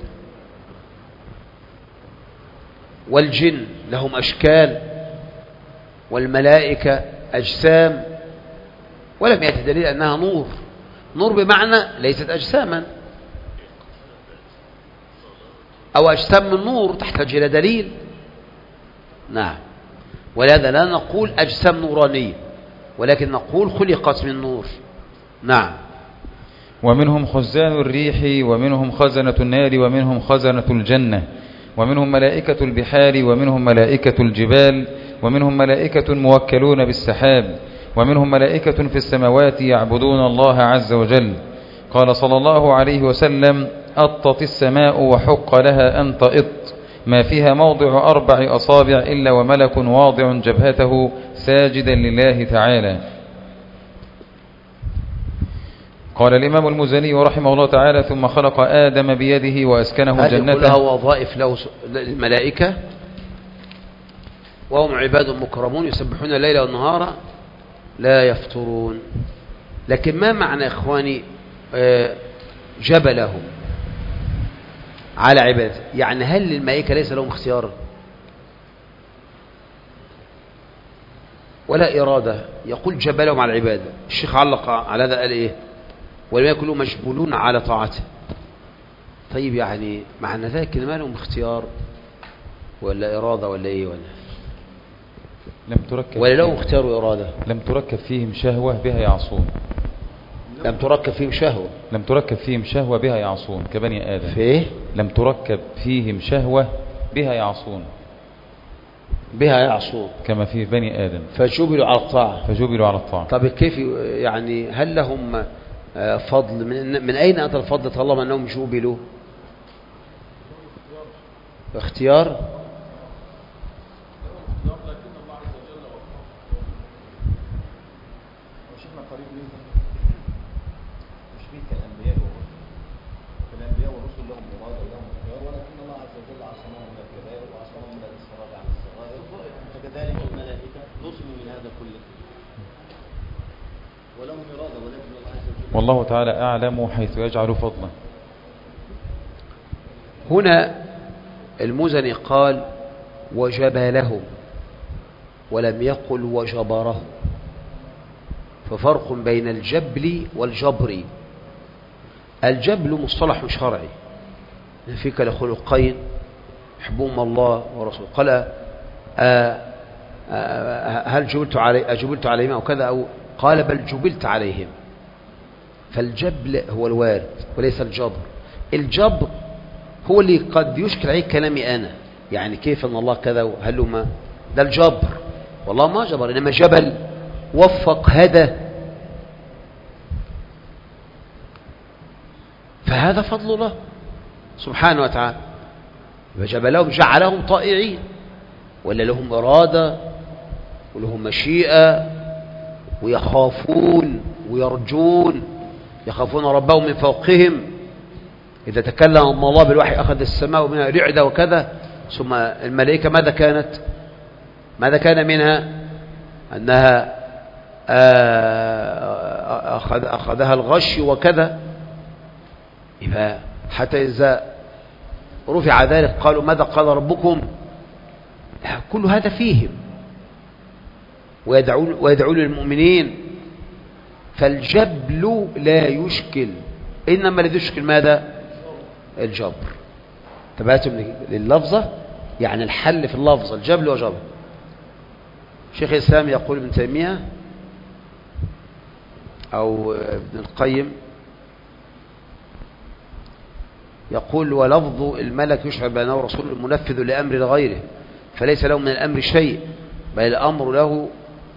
والجن لهم أشكال والملائكة أجسام، ولم يأتي دليل أنها نور. نور بمعنى ليست أجساما، أو أجسام من نور تحتاج إلى دليل. نعم. ولهذا لا نقول أجسام نورانية، ولكن نقول خلقت من نور. نعم. ومنهم خزان الريح، ومنهم خزنة النار، ومنهم خزنة الجنة. ومنهم ملائكة البحار ومنهم ملائكة الجبال ومنهم ملائكة موكلون بالسحاب ومنهم ملائكة في السماوات يعبدون الله عز وجل. قال صلى الله عليه وسلم: أطت السماء وحق لها أن تئط، ما فيها موضع 4 أصابع إلا وملك واضع جبهته ساجدا لله تعالى. قال الإمام المزني رحمه الله تعالى: ثم خلق آدم بيده وأسكنه جنته. هذه كلها وظائف له الملائكة، وهم عباد مكرمون يسبحون الليل والنهار لا يفترون. لكن ما معنى إخواني جبلهم على عبادته؟ يعني هل للملائكة ليس لهم اختيار ولا إرادة؟ يقول جبلهم على العبادة. الشيخ علق على هذا قال إيه؟ والملائكة كلهم مجبولون على طاعته. طيب يعني معنى ذلك ما لهم اختيار ولا إرادة ولا إيه ولا لهم اختيار وإرادة؟ لم تركب فيهم شهوة بها يعصون. لم تركب فيهم شهوة. لم تركب فيهم شهوة بها يعصون كبني آدم. في إيه؟ لم تركب فيهم شهوة بها يعصون. بها يعصون كما في بني آدم. فجبلوا على الطاعة. فجبلوا على الطاعة. طب كيف يعني؟ هل لهم فضل؟ من أين أتى الفضل طالما أنهم جبلوا؟ اختيار. والله تعالى أعلم حيث يجعل فضلا. هنا المزني قال وجبله ولم يقل وجبره، ففرق بين الجبل والجبر. الجبل مصطلح شرعي، فيك لخلقين يحبهم الله ورسوله. قال هل جبلت عليهم أو كذا، أو قال بل جبلت عليهم. فالجبل هو الوارد وليس الجبر. الجبر هو اللي قد يشكل عليه كلامي أنا، يعني كيف أن الله كذا وهل ما، ده الجبر. والله ما جبر، إنما جبل، وفق، هدى. فهذا فضل الله سبحانه وتعالى. فجبلهم جعلهم طائعين، ولا لهم إرادة ولهم مشيئة ويخافون ويرجون، يخافون ربهم من فوقهم. إذا تكلم الله بالوحي أخذ السماء منها رعدة وكذا. ثم الملائكة ماذا كان منها؟ أنها أخذها الغش وكذا. حتى إذا رفع ذلك قالوا ماذا قال ربكم؟ كل هذا فيهم، ويدعون للمؤمنين. فالجبل لا يشكل، إنما الذي يشكل ماذا؟ الجبر. تبعتم لللفظة، يعني الحل في اللفظة الجبل وجبر. شيخ الإسلام يقول ابن تيمية أو ابن القيم يقول ولفظ الملك يشعر بأنه رسول منفذ لأمر لغيره، فليس له من الأمر شيء، بل الأمر له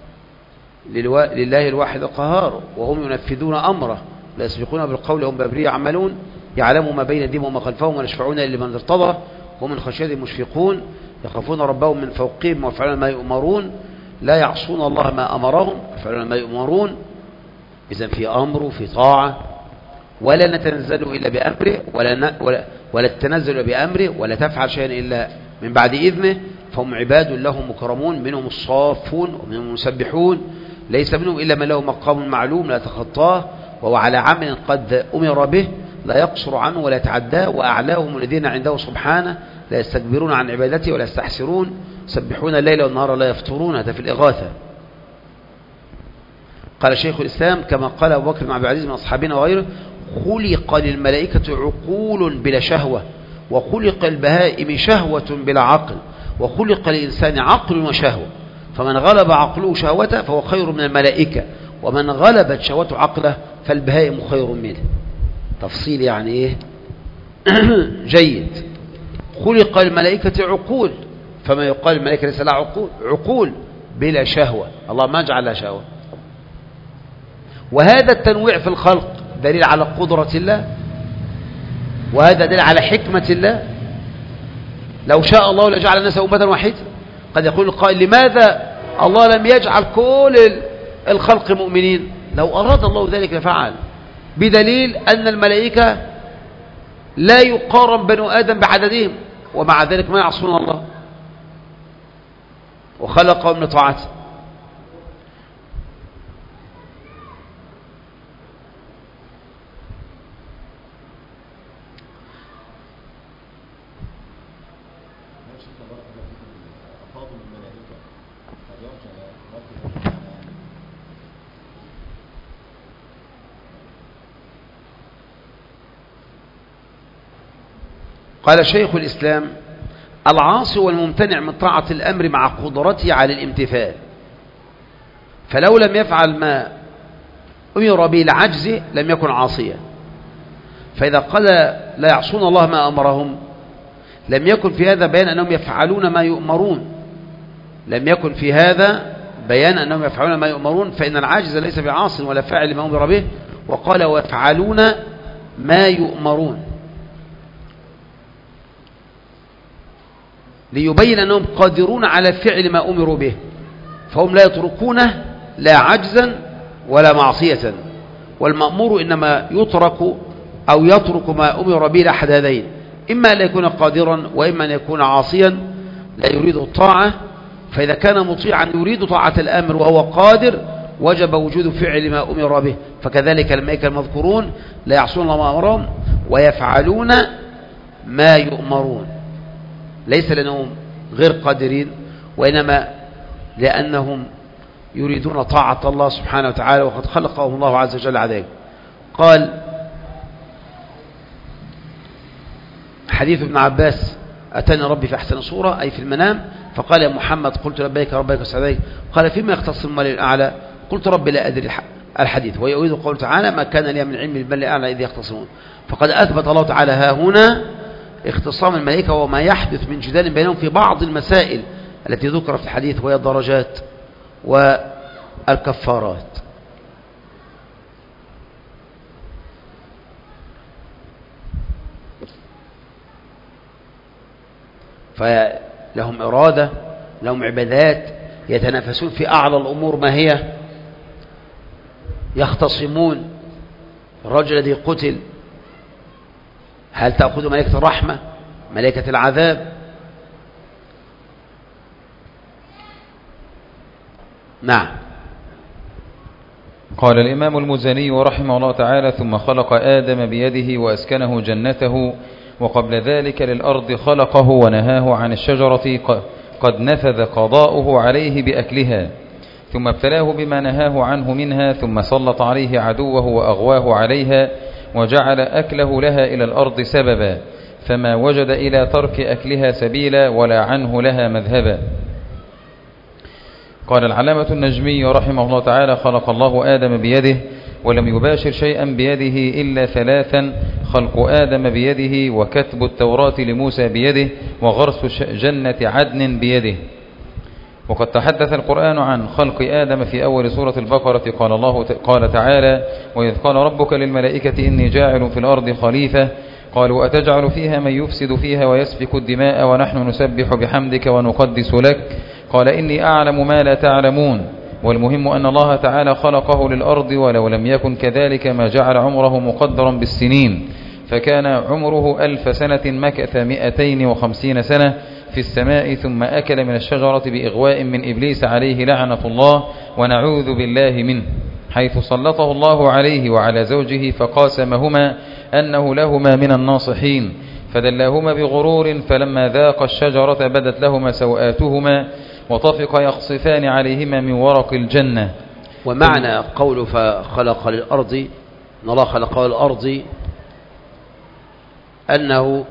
لله الواحد القهار، وهم ينفذون أمره، لا يسبقون بالقول هم بأمره يعملون، يعلموا ما بين يديهم وما خلفهم ويشفعون لمن ارتضى، وهم من خشيته مشفقون، يخافون ربهم من فوقهم ويفعلون ما يؤمرون، لا يعصون الله ما أمرهم ويفعلون ما يؤمرون. إذن في أمر وفي طاعة، ولا نتنزل إلا بأمره ولا تتنزل بأمره، ولا تفعل شيئا إلا من بعد إذنه. فهم عباد لهم مكرمون، منهم الصافون ومنهم المسبحون، ليس منهم إلا من له مقام معلوم لا تخطاه، وهو على عمل قد أمر به لا يقصر عنه ولا يتعداه. وأعلاهم الذين عنده سبحانه لا يستكبرون عن عبادته ولا يستحسرون، يسبحون الليل والنهار لا يفترون. هذا في الإغاثة. قال شيخ الإسلام كما قال أبو بكر بن عبد العزيز من أصحابنا وغيره: خلق للملائكة عقول بلا شهوة، وخلق البهائم شهوة بلا عقل، وخلق الإنسان عقل وشهوة، فمن غلب عقله شهوته فهو خير من الملائكة، ومن غلبت شهوته عقله فالبهائم خير منه. تفصيل يعني إيه؟ جيد. خلق الملائكة عقول، فما يقال الملائكة ليس لها عقول؟ عقول بلا شهوة، الله ما جعل لها شهوة. وهذا التنويع في الخلق دليل على قدرة الله، وهذا دليل على حكمة الله. لو شاء الله لجعل الناس أمة واحدة. قد يقول القائل لماذا الله لم يجعل كل الخلق مؤمنين؟ لو أراد الله ذلك لفعل، بدليل أن الملائكة لا يقارن بنو آدم بعددهم، ومع ذلك ما يعصون الله وخلقهم لطاعته. قال شيخ الإسلام: العاصي والممتنع من طاعة الأمر مع قدرته على الامتثال، فلو لم يفعل ما أمر به لعجزه لم يكن عاصيا. فإذا قال لا يعصون الله ما أمرهم لم يكن في هذا بيان أنهم يفعلون ما يؤمرون، لم يكن في هذا بيان أنهم يفعلون ما يؤمرون، فإن العاجز ليس بعاص ولا فاعل ما أمر به. وقال ويفعلون ما يؤمرون ليبين أنهم قادرون على فعل ما أمروا به، فهم لا يتركونه لا عجزا ولا معصية. والمأمور إنما يترك أو يترك ما أمر به لأحد هذين: إما أن يكون قادرا، وإما أن يكون عاصيا لا يريد الطاعة. فإذا كان مطيعا يريد طاعة الأمر وهو قادر وجب وجود فعل ما أمر به. فكذلك الملائكة المذكورون لا يعصون الله ما أمرهم ويفعلون ما يؤمرون، ليس لأنهم غير قادرين، وإنما لأنهم يريدون طاعة الله سبحانه وتعالى، وقد خلقهم الله عز وجل على ذلك. قال حديث ابن عباس: أتاني ربي في أحسن صورة، أي في المنام، فقال يا محمد: قلت لبيك ربك وسعديك. قال فيما يختص المال الأعلى؟ قلت ربي لا أدري الحديث. ويؤيد قوله تعالى: ما كان لي من علم بالمال الأعلى إذ يختصمون. فقد أثبت الله تعالى ها هنا اختصام الملائكة وما يحدث من جدال بينهم في بعض المسائل التي ذكر في الحديث، وهي الدرجات والكفارات. فلهم إرادة، لهم عبادات، يتنافسون في أعلى الأمور. ما هي؟ يختصمون. الرجل الذي قتل هل تأخذ ملائكة الرحمة ملائكة العذاب؟ نعم. قال الإمام المزني رحمه الله تعالى: ثم خلق آدم بيده وأسكنه جنته، وقبل ذلك للأرض خلقه ونهاه عن الشجرة قد نفذ قضاؤه عليه بأكلها، ثم ابتلاه بما نهاه عنه منها، ثم سلط عليه عدوه وأغواه عليها، وجعل أكله لها إلى الأرض سببا، فما وجد إلى ترك أكلها سبيلا ولا عنه لها مذهبا. قال العلامة النجمي رحمه الله تعالى: خلق الله آدم بيده ولم يباشر شيئا بيده إلا ثلاثا: خلق آدم بيده، وكتب التوراة لموسى بيده، وغرس جنة عدن بيده. وقد تحدث القرآن عن خلق آدم في أول سورة البقرة. قال تعالى: وإذ قال ربك للملائكة إني جاعل في الأرض خليفة، قالوا أتجعل فيها من يفسد فيها ويسفك الدماء ونحن نسبح بحمدك ونقدس لك، قال إني أعلم ما لا تعلمون. والمهم أن الله تعالى خلقه للأرض، ولو لم يكن كذلك ما جعل عمره مقدرا بالسنين، فكان عمره 1000 سنة، مكث 250 سنة في السماء، ثم أكل من الشجرة بإغواء من إبليس عليه لعنة الله ونعوذ بالله منه، حيث سلطه الله عليه وعلى زوجه، فقاسمهما أنه لهما من الناصحين، فدلاهما بغرور، فلما ذاق الشجرة بدت لهما سوآتهما وطفق يخصفان عليهما من ورق الجنة. ومعنى قوله فخلق للأرض، إن الله خلق للأرض أنه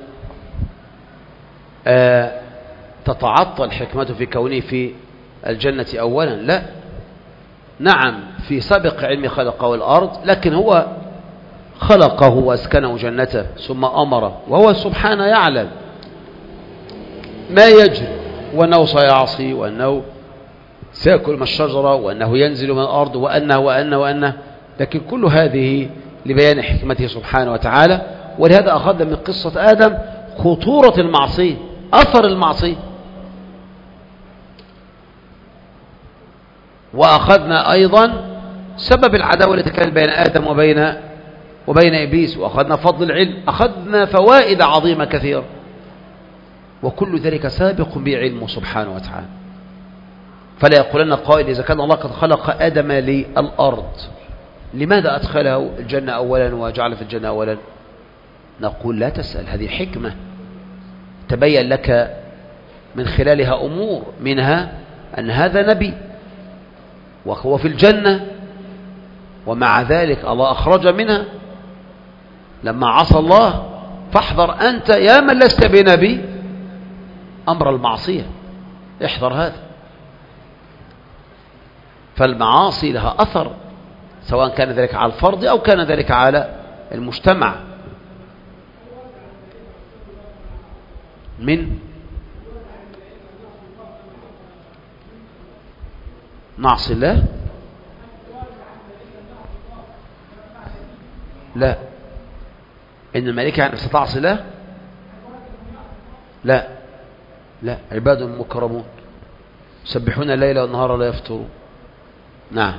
تتعطل حكمته في كونه في الجنة أولا. لا، نعم في سابق علم خلقه الأرض، لكن هو خلقه وأسكنه جنته ثم أمره، وهو سبحانه يعلم ما يجري، وأنه سيعصي، وأنه سيأكل من الشجرة، وأنه ينزل من الأرض، وأنه لكن كل هذه لبيان حكمته سبحانه وتعالى. ولهذا أخذنا من قصة آدم خطورة المعصية، أثر المعصية، وأخذنا أيضا سبب العداوة التي كانت بين آدم وبين إبليس، وأخذنا فضل العلم، أخذنا فوائد عظيمة كثيرة، وكل ذلك سابق بعلمه سبحانه وتعالى. فلا يقولن قائل إذا كان الله قد خلق آدم للأرض لماذا أدخله الجنة أولا وجعل في الجنة أولا؟ نقول لا تسأل، هذه حكمة تبين لك من خلالها أمور، منها أن هذا نبي وهو في الجنة، ومع ذلك الله أخرج منها لما عصى الله. فاحذر أنت يا من لست بنبي أمر المعصية، احذر هذا. فالمعاصي لها أثر، سواء كان ذلك على الفرد أو كان ذلك على المجتمع. من معصي الله؟ لا. إن الملائكة يعني ستعصي الله؟ لا، عباد مكرمون يسبحون الليل والنهار لا يفترون. نعم،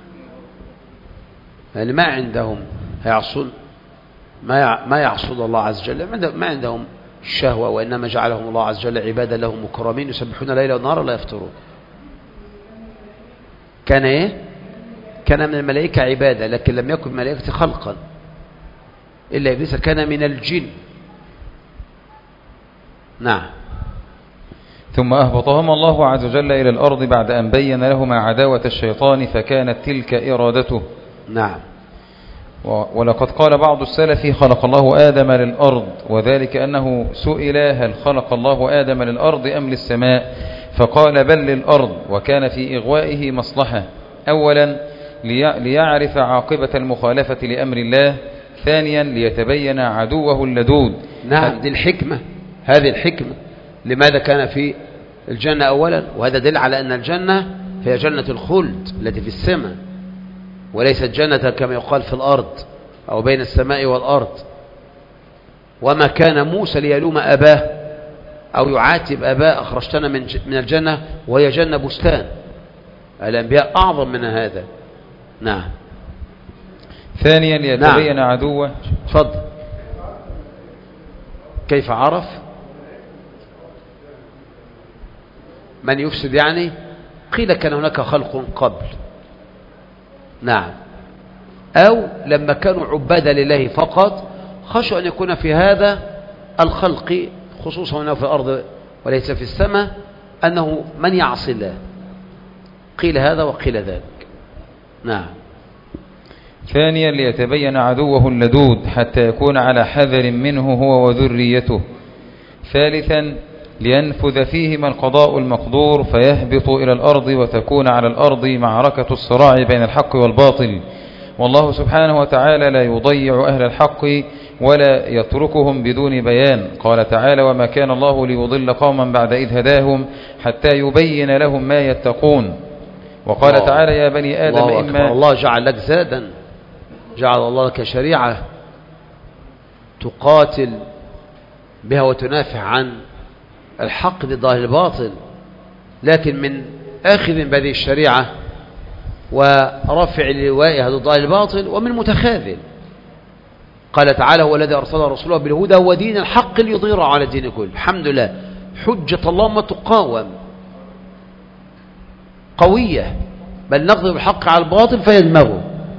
يعني ما عندهم هيعصون، ما يعصون الله عز وجل، ما عندهم الشهوة، وإنما جعلهم الله عز وجل عبادا له مكرمين يسبحون الليل والنهار لا يفترون. كان إيه؟ كان من الملائكة عبادة، لكن لم يكن ملائكة خلقا، إلا إبليس كان من الجن. نعم. ثم أهبطهما الله عز وجل إلى الأرض بعد أن بين لهما عداوة الشيطان، فكانت تلك إرادته. نعم. ولقد قال بعض السلف خلق الله آدم للأرض، وذلك أنه سئل هل خلق الله آدم للأرض أم للسماء، فقال بل للأرض، وكان في إغوائه مصلحة. أولا ليعرف عاقبة المخالفة لأمر الله، ثانيا ليتبين عدوه اللدود. نعم، دي الحكمة، هذه الحكمة لماذا كان في الجنة أولا، وهذا دل على أن الجنة هي جنة الخلد التي في السماء، وليست جنة كما يقال في الأرض أو بين السماء والأرض. وما كان موسى ليلوم أباه أو يعاتب أباه أخرجتنا من الجنة وهي جنة بستان. الأنبياء أعظم من هذا. نعم. ثانيا ليتبين عدوه. تفضل. كيف عرف؟ من يفسد يعني؟ قيل كان هناك خلق قبل. نعم. أو لما كانوا عبادا لله فقط خشوا أن يكون في هذا الخلق، خصوصا هنا في الأرض وليس في السماء، أنه من يعصي الله. قيل هذا وقيل ذلك. نعم. ثانيا ليتبين عدوه اللدود حتى يكون على حذر منه هو وذريته. ثالثا لينفذ فيهما القضاء المقدور فيهبط إلى الأرض، وتكون على الأرض معركة الصراع بين الحق والباطل، والله سبحانه وتعالى لا يضيع أهل الحق ولا يتركهم بدون بيان. قال تعالى وما كان الله ليضل قوما بعد إذ هداهم حتى يبين لهم ما يتقون. وقال تعالى يا بني آدم إما الله جعل لك زادا، جعل الله لك شريعة تقاتل بها وتنافع عن الحق ضد الباطل، لكن من آخذ بهذه الشريعة ورفع لوائها ضد الباطل، ومن متخاذل. قال تعالى هو الذي أرسل رسوله بالهدى ودين الحق ليظهره على الدين كله. الحمد لله، حجة الله ما تقاوم، قوية، بل نقضي بالحق على الباطل فيدمغه.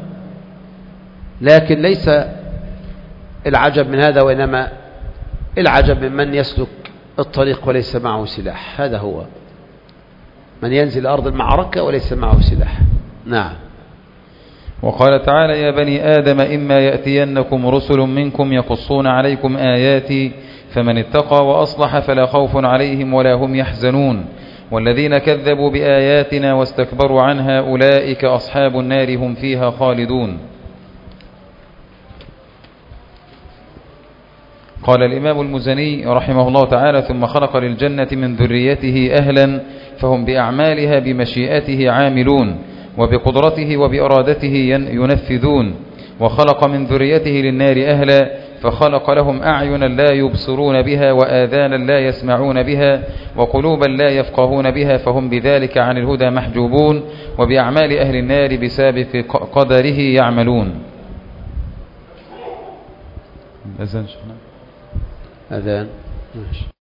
لكن ليس العجب من هذا، وإنما العجب من يسلك الطريق وليس معه سلاح. هذا هو من ينزل أرض المعركة وليس معه سلاح. نعم. وقال تعالى يا بني آدم إما يأتينكم رسل منكم يقصون عليكم آياتي فمن اتقى وأصلح فلا خوف عليهم ولا هم يحزنون، والذين كذبوا بآياتنا واستكبروا عنها أولئك أصحاب النار هم فيها خالدون. قال الإمام المزني رحمه الله تعالى: ثم خلق للجنة من ذريته أهلا فهم بأعمالها بمشيئته عاملون وبقدرته وبإرادته ينفذون، وخلق من ذريته للنار أهلا فخلق لهم أعينا لا يبصرون بها وآذانا لا يسمعون بها وقلوبا لا يفقهون بها فهم بذلك عن الهدى محجوبون، وبأعمال أهل النار بسابق قدره يعملون. أذان ماشي.